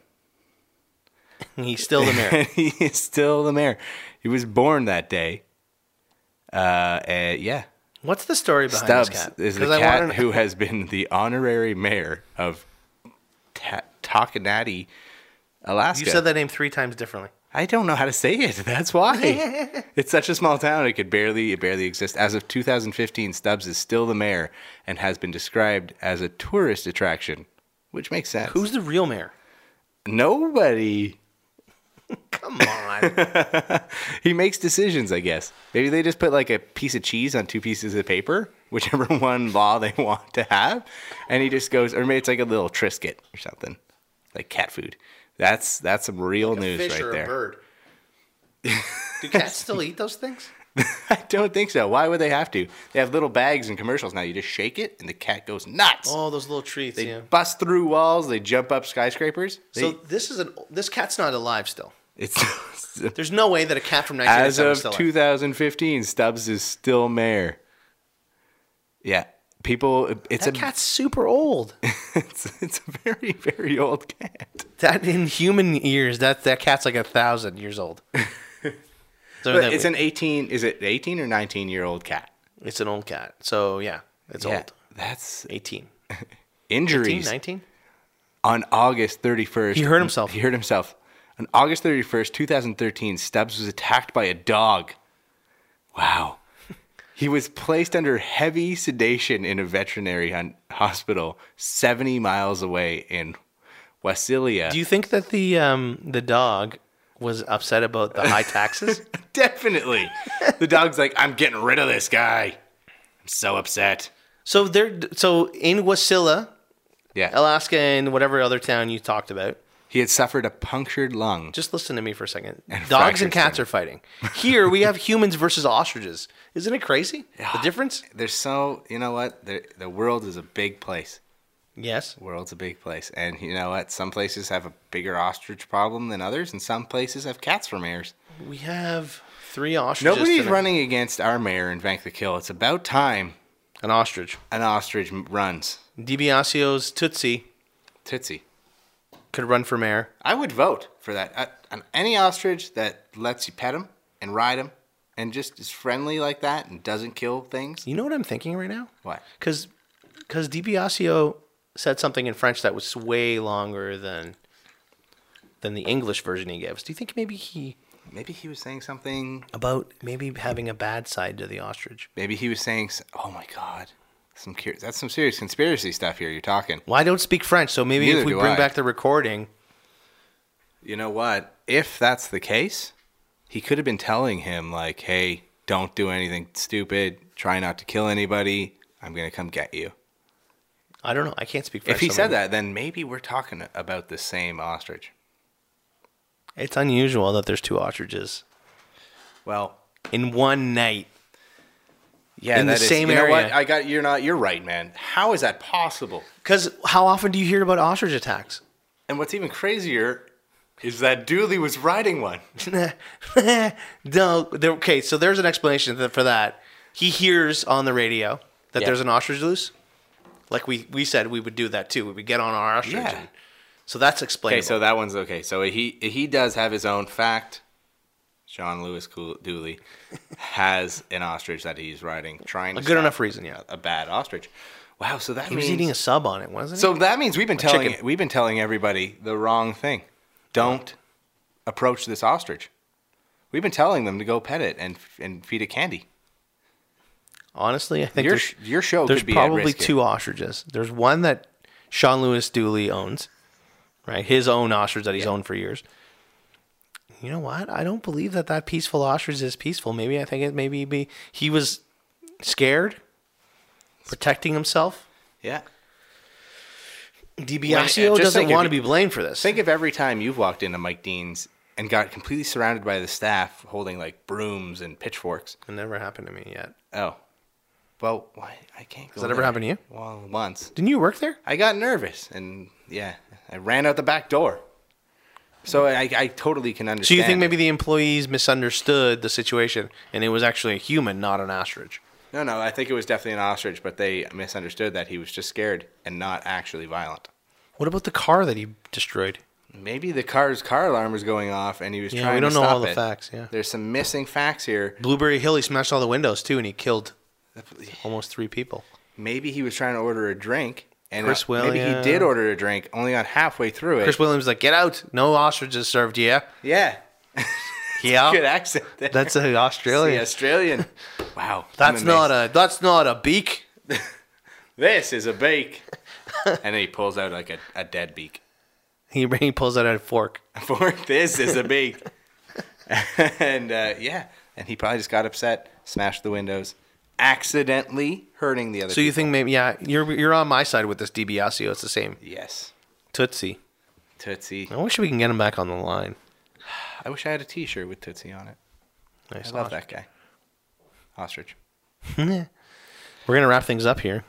He's still the mayor. He is still the mayor. He was born that day. Uh, and yeah. What's the story behind Stubbs this cat? is the 'Cause I cat wanna know- who has been the honorary mayor of Ta- Talkeetna, Alaska. You said that name three times differently. I don't know how to say it. That's why. It's such a small town. It could barely, it barely exist. As of two thousand fifteen, Stubbs is still the mayor and has been described as a tourist attraction, which makes sense. Who's the real mayor? Nobody. Come on. He makes decisions, I guess. Maybe they just put like a piece of cheese on two pieces of paper, whichever one law they want to have, and he just goes, or maybe it's like a little Triscuit or something, like cat food. That's that's some real Like a news fish right or there. A bird. Do cats still eat those things? I don't think so. Why would they have to? They have little bags in commercials now. You just shake it, and the cat goes nuts. Oh, those little treats. They yeah. bust through walls. They jump up skyscrapers. They, So this is an this cat's not alive still. it's There's no way that a cat from nineteen as ninety-seven of is still alive. two thousand fifteen, Stubbs is still mayor. Yeah, people. It's That a cat's super old. it's it's a very very old cat. That in human years, that that cat's like a thousand years old. So But that- it's an eighteen. Is it eighteen or nineteen year old cat? it's an old cat. So yeah, it's Yeah, old. that's eighteen. injuries. eighteen, nineteen? On August thirty-first. He hurt himself. He hurt himself. On August thirty-first, twenty thirteen, Stubbs was attacked by a dog. Wow. He was placed under heavy sedation in a veterinary hun- hospital seventy miles away in Wasilia. Do you think that the um the dog was upset about the high taxes? Definitely. The dog's like, I'm getting rid of this guy. I'm so upset. So there, so in Wasilla, Yeah. Alaska, and whatever other town you talked about. He had suffered a punctured lung. Just listen to me for a second. And Dogs fractured and cats stomach. are fighting. Here we have humans versus ostriches. Isn't it crazy? The difference? There's so, you know what? The, the world is a big place. Yes. The world's a big place. And you know what? Some places have a bigger ostrich problem than others, and some places have cats for mayors. We have three ostriches. Nobody's tonight. running against our mayor in Vankleek-Hill. It's about time An ostrich. an ostrich m- runs. DiBiasio's Tootsie Tootsie. could run for mayor. I would vote for that. Uh, an- any ostrich that lets you pet him and ride him and just is friendly like that and doesn't kill things. You know what I'm thinking right now? What? Because because DiBiasio said something in French that was way longer than than the English version he gives. Do you think maybe he Maybe he was saying something. about maybe having a bad side to the ostrich? Maybe he was saying, s- oh my God. Some cur- That's some serious conspiracy stuff here you're talking. Well, I don't speak French, so maybe Neither if we do bring I. back the recording, You know what? If that's the case, he could have been telling him, like, hey, don't do anything stupid. Try not to kill anybody. I'm going to come get you. I don't know. I can't speak French. If he so said maybe- that, then maybe we're talking about the same ostrich. it's unusual that there's two ostriches Well, in one night. yeah, In the that is- same you know what? area. I got you're not you're right, man. How is that possible? Because how often do you hear about ostrich attacks? And what's even crazier is that Dooley was riding one. No, there, okay. So there's an explanation th- for that. He hears on the radio that Yeah. there's an ostrich loose. Like we, we said, we would do that too. We would get on our ostrich. Yeah. and- so that's explainable. Okay, so that one's okay. So he he does have his own fact. John Lewis Cool- Dooley has an ostrich that he's riding, trying to A good stop enough reason, yeah. a, a bad ostrich. Wow, so that he means was eating a sub on it, wasn't he? so that means we've been telling chicken. we've been telling everybody the wrong thing. Don't approach this ostrich. We've been telling them to go pet it and and feed it candy. Honestly, I think Your there's, sh- your show there's could be at probably risk here. two ostriches. There's one that Sean Lewis Dooley owns, right? His own ostrich that he's owned for years. You know what? I don't believe that that peaceful ostrich is peaceful. Maybe I think it maybe be he was scared, protecting himself. Yeah. DiBiasio just doesn't think if want to you- be blamed for this. Think of every time you've walked into Mike Dean's and got completely surrounded by the staff holding like brooms and pitchforks. It never happened to me yet. Oh. Well, why I can't go Has that ever there. happened to you? Well, once. Didn't you work there? I got nervous, and yeah, I ran out the back door. So I, I totally can understand. So you think it. maybe the employees misunderstood the situation, and it was actually a human, not an ostrich? No, no, I think it was definitely an ostrich, but they misunderstood that he was just scared and not actually violent. What about the car that he destroyed? Maybe the car's car alarm was going off, and he was Yeah, trying we don't to know stop all the it. facts, yeah. There's some missing facts here. Blueberry Hill, he smashed all the windows too, and he killed almost three people. Maybe he was trying to order a drink, and Chris uh, maybe he Williams. did order a drink, only got halfway through it. Chris Williams was like, "Get out! No ostriches served, yeah, Yeah. yeah." Good accent there. That's a The Australian. Australian. Wow. That's not a. That's not a beak. This is a beak. And then he pulls out like a, a dead beak. He he pulls out a fork. Fork, this is a beak. And uh, yeah, and he probably just got upset, smashed the windows, accidentally hurting the other So you people. think maybe yeah, you're you're on my side with this DiBiasio. It's the same. Yes. Tootsie. Tootsie. I wish we can get him back on the line. I wish I had a t-shirt with Tootsie on it. Nice. I love that guy. Ostrich. We're gonna wrap things up here.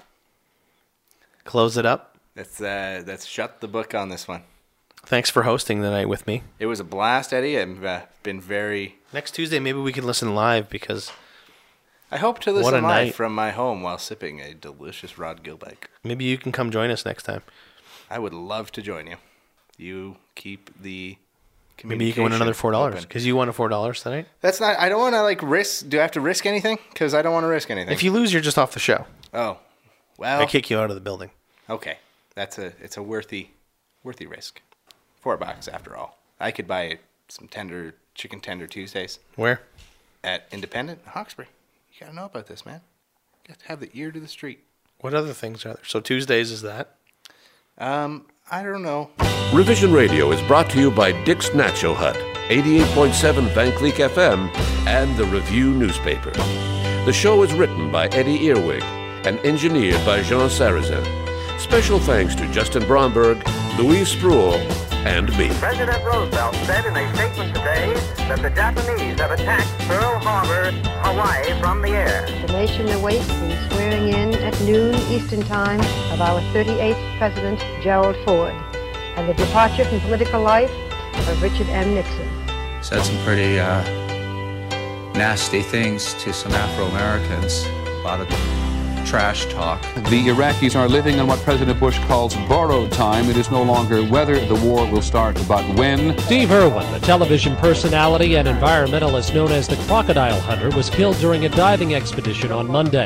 Close it up. Let's, uh, let's shut the book on this one. Thanks for hosting the night with me. It was a blast, Eddie. I've uh, been very... Next Tuesday, maybe we can listen live because I hope to What a listen live night. from my home while sipping a delicious Rod Gilbike. maybe you can come join us next time. I would love to join you. You keep the Maybe you can win another four dollars open. because you won a four dollars tonight. That's not... I don't want to, like, risk... Do I have to risk anything? Because I don't want to risk anything. If you lose, you're just off the show. Oh. Well... I kick you out of the building. Okay. That's a... It's a worthy... Worthy risk. Four bucks, after all. I could buy some tender... Chicken tender Tuesdays. Where? At Independent, Hawkesbury. You gotta know about this, man. You got to have the ear to the street. What other things are there? So Tuesdays is that? Um, I don't know. Revision Radio is brought to you by Dick's Nacho Hut, eighty-eight point seven Van Cleek F M, and the Review newspaper. The show is written by Eddie Earwig and engineered by Jean Sarazin. Special thanks to Justin Bromberg, Louise Spruill, and me. President Roosevelt said in a statement today that the Japanese have attacked Pearl Harbor, Hawaii, from the air. The nation awaits the swearing in at noon Eastern Time of our thirty-eighth President, Gerald Ford, and the departure from political life of Richard M. Nixon. Said some pretty uh, nasty things to some Afro-Americans. A lot of trash talk. The Iraqis are living in what President Bush calls borrowed time. It is no longer whether the war will start, but when. Steve Irwin, a television personality and environmentalist known as the Crocodile Hunter, was killed during a diving expedition on Monday.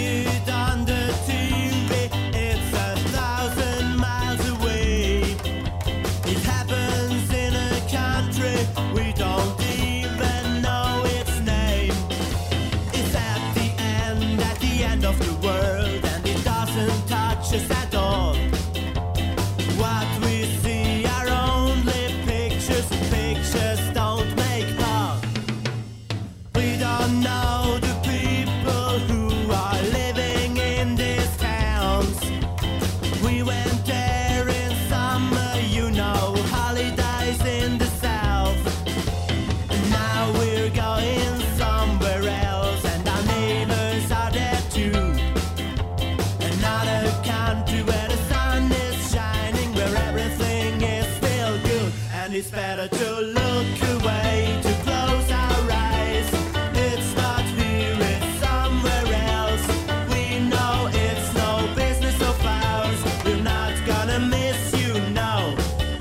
It's better to look away, to close our eyes. It's not here, it's somewhere else. We know it's no business of ours. We're not gonna miss you, no.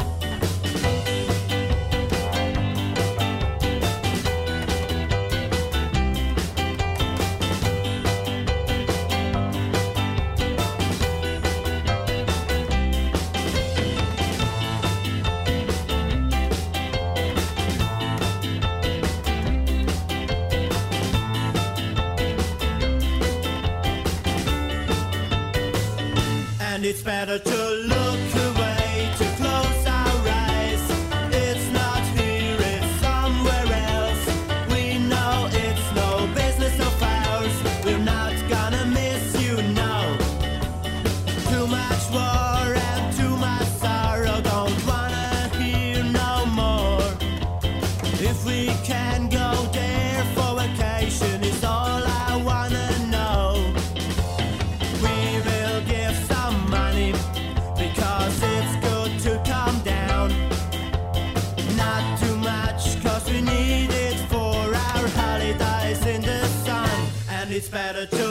And it's better to look away, to close our eyes. It's not here, it's somewhere else. We know it's no business of ours. We're not gonna miss you, no. Too much war and too much sorrow. Don't wanna hear no more. It's better to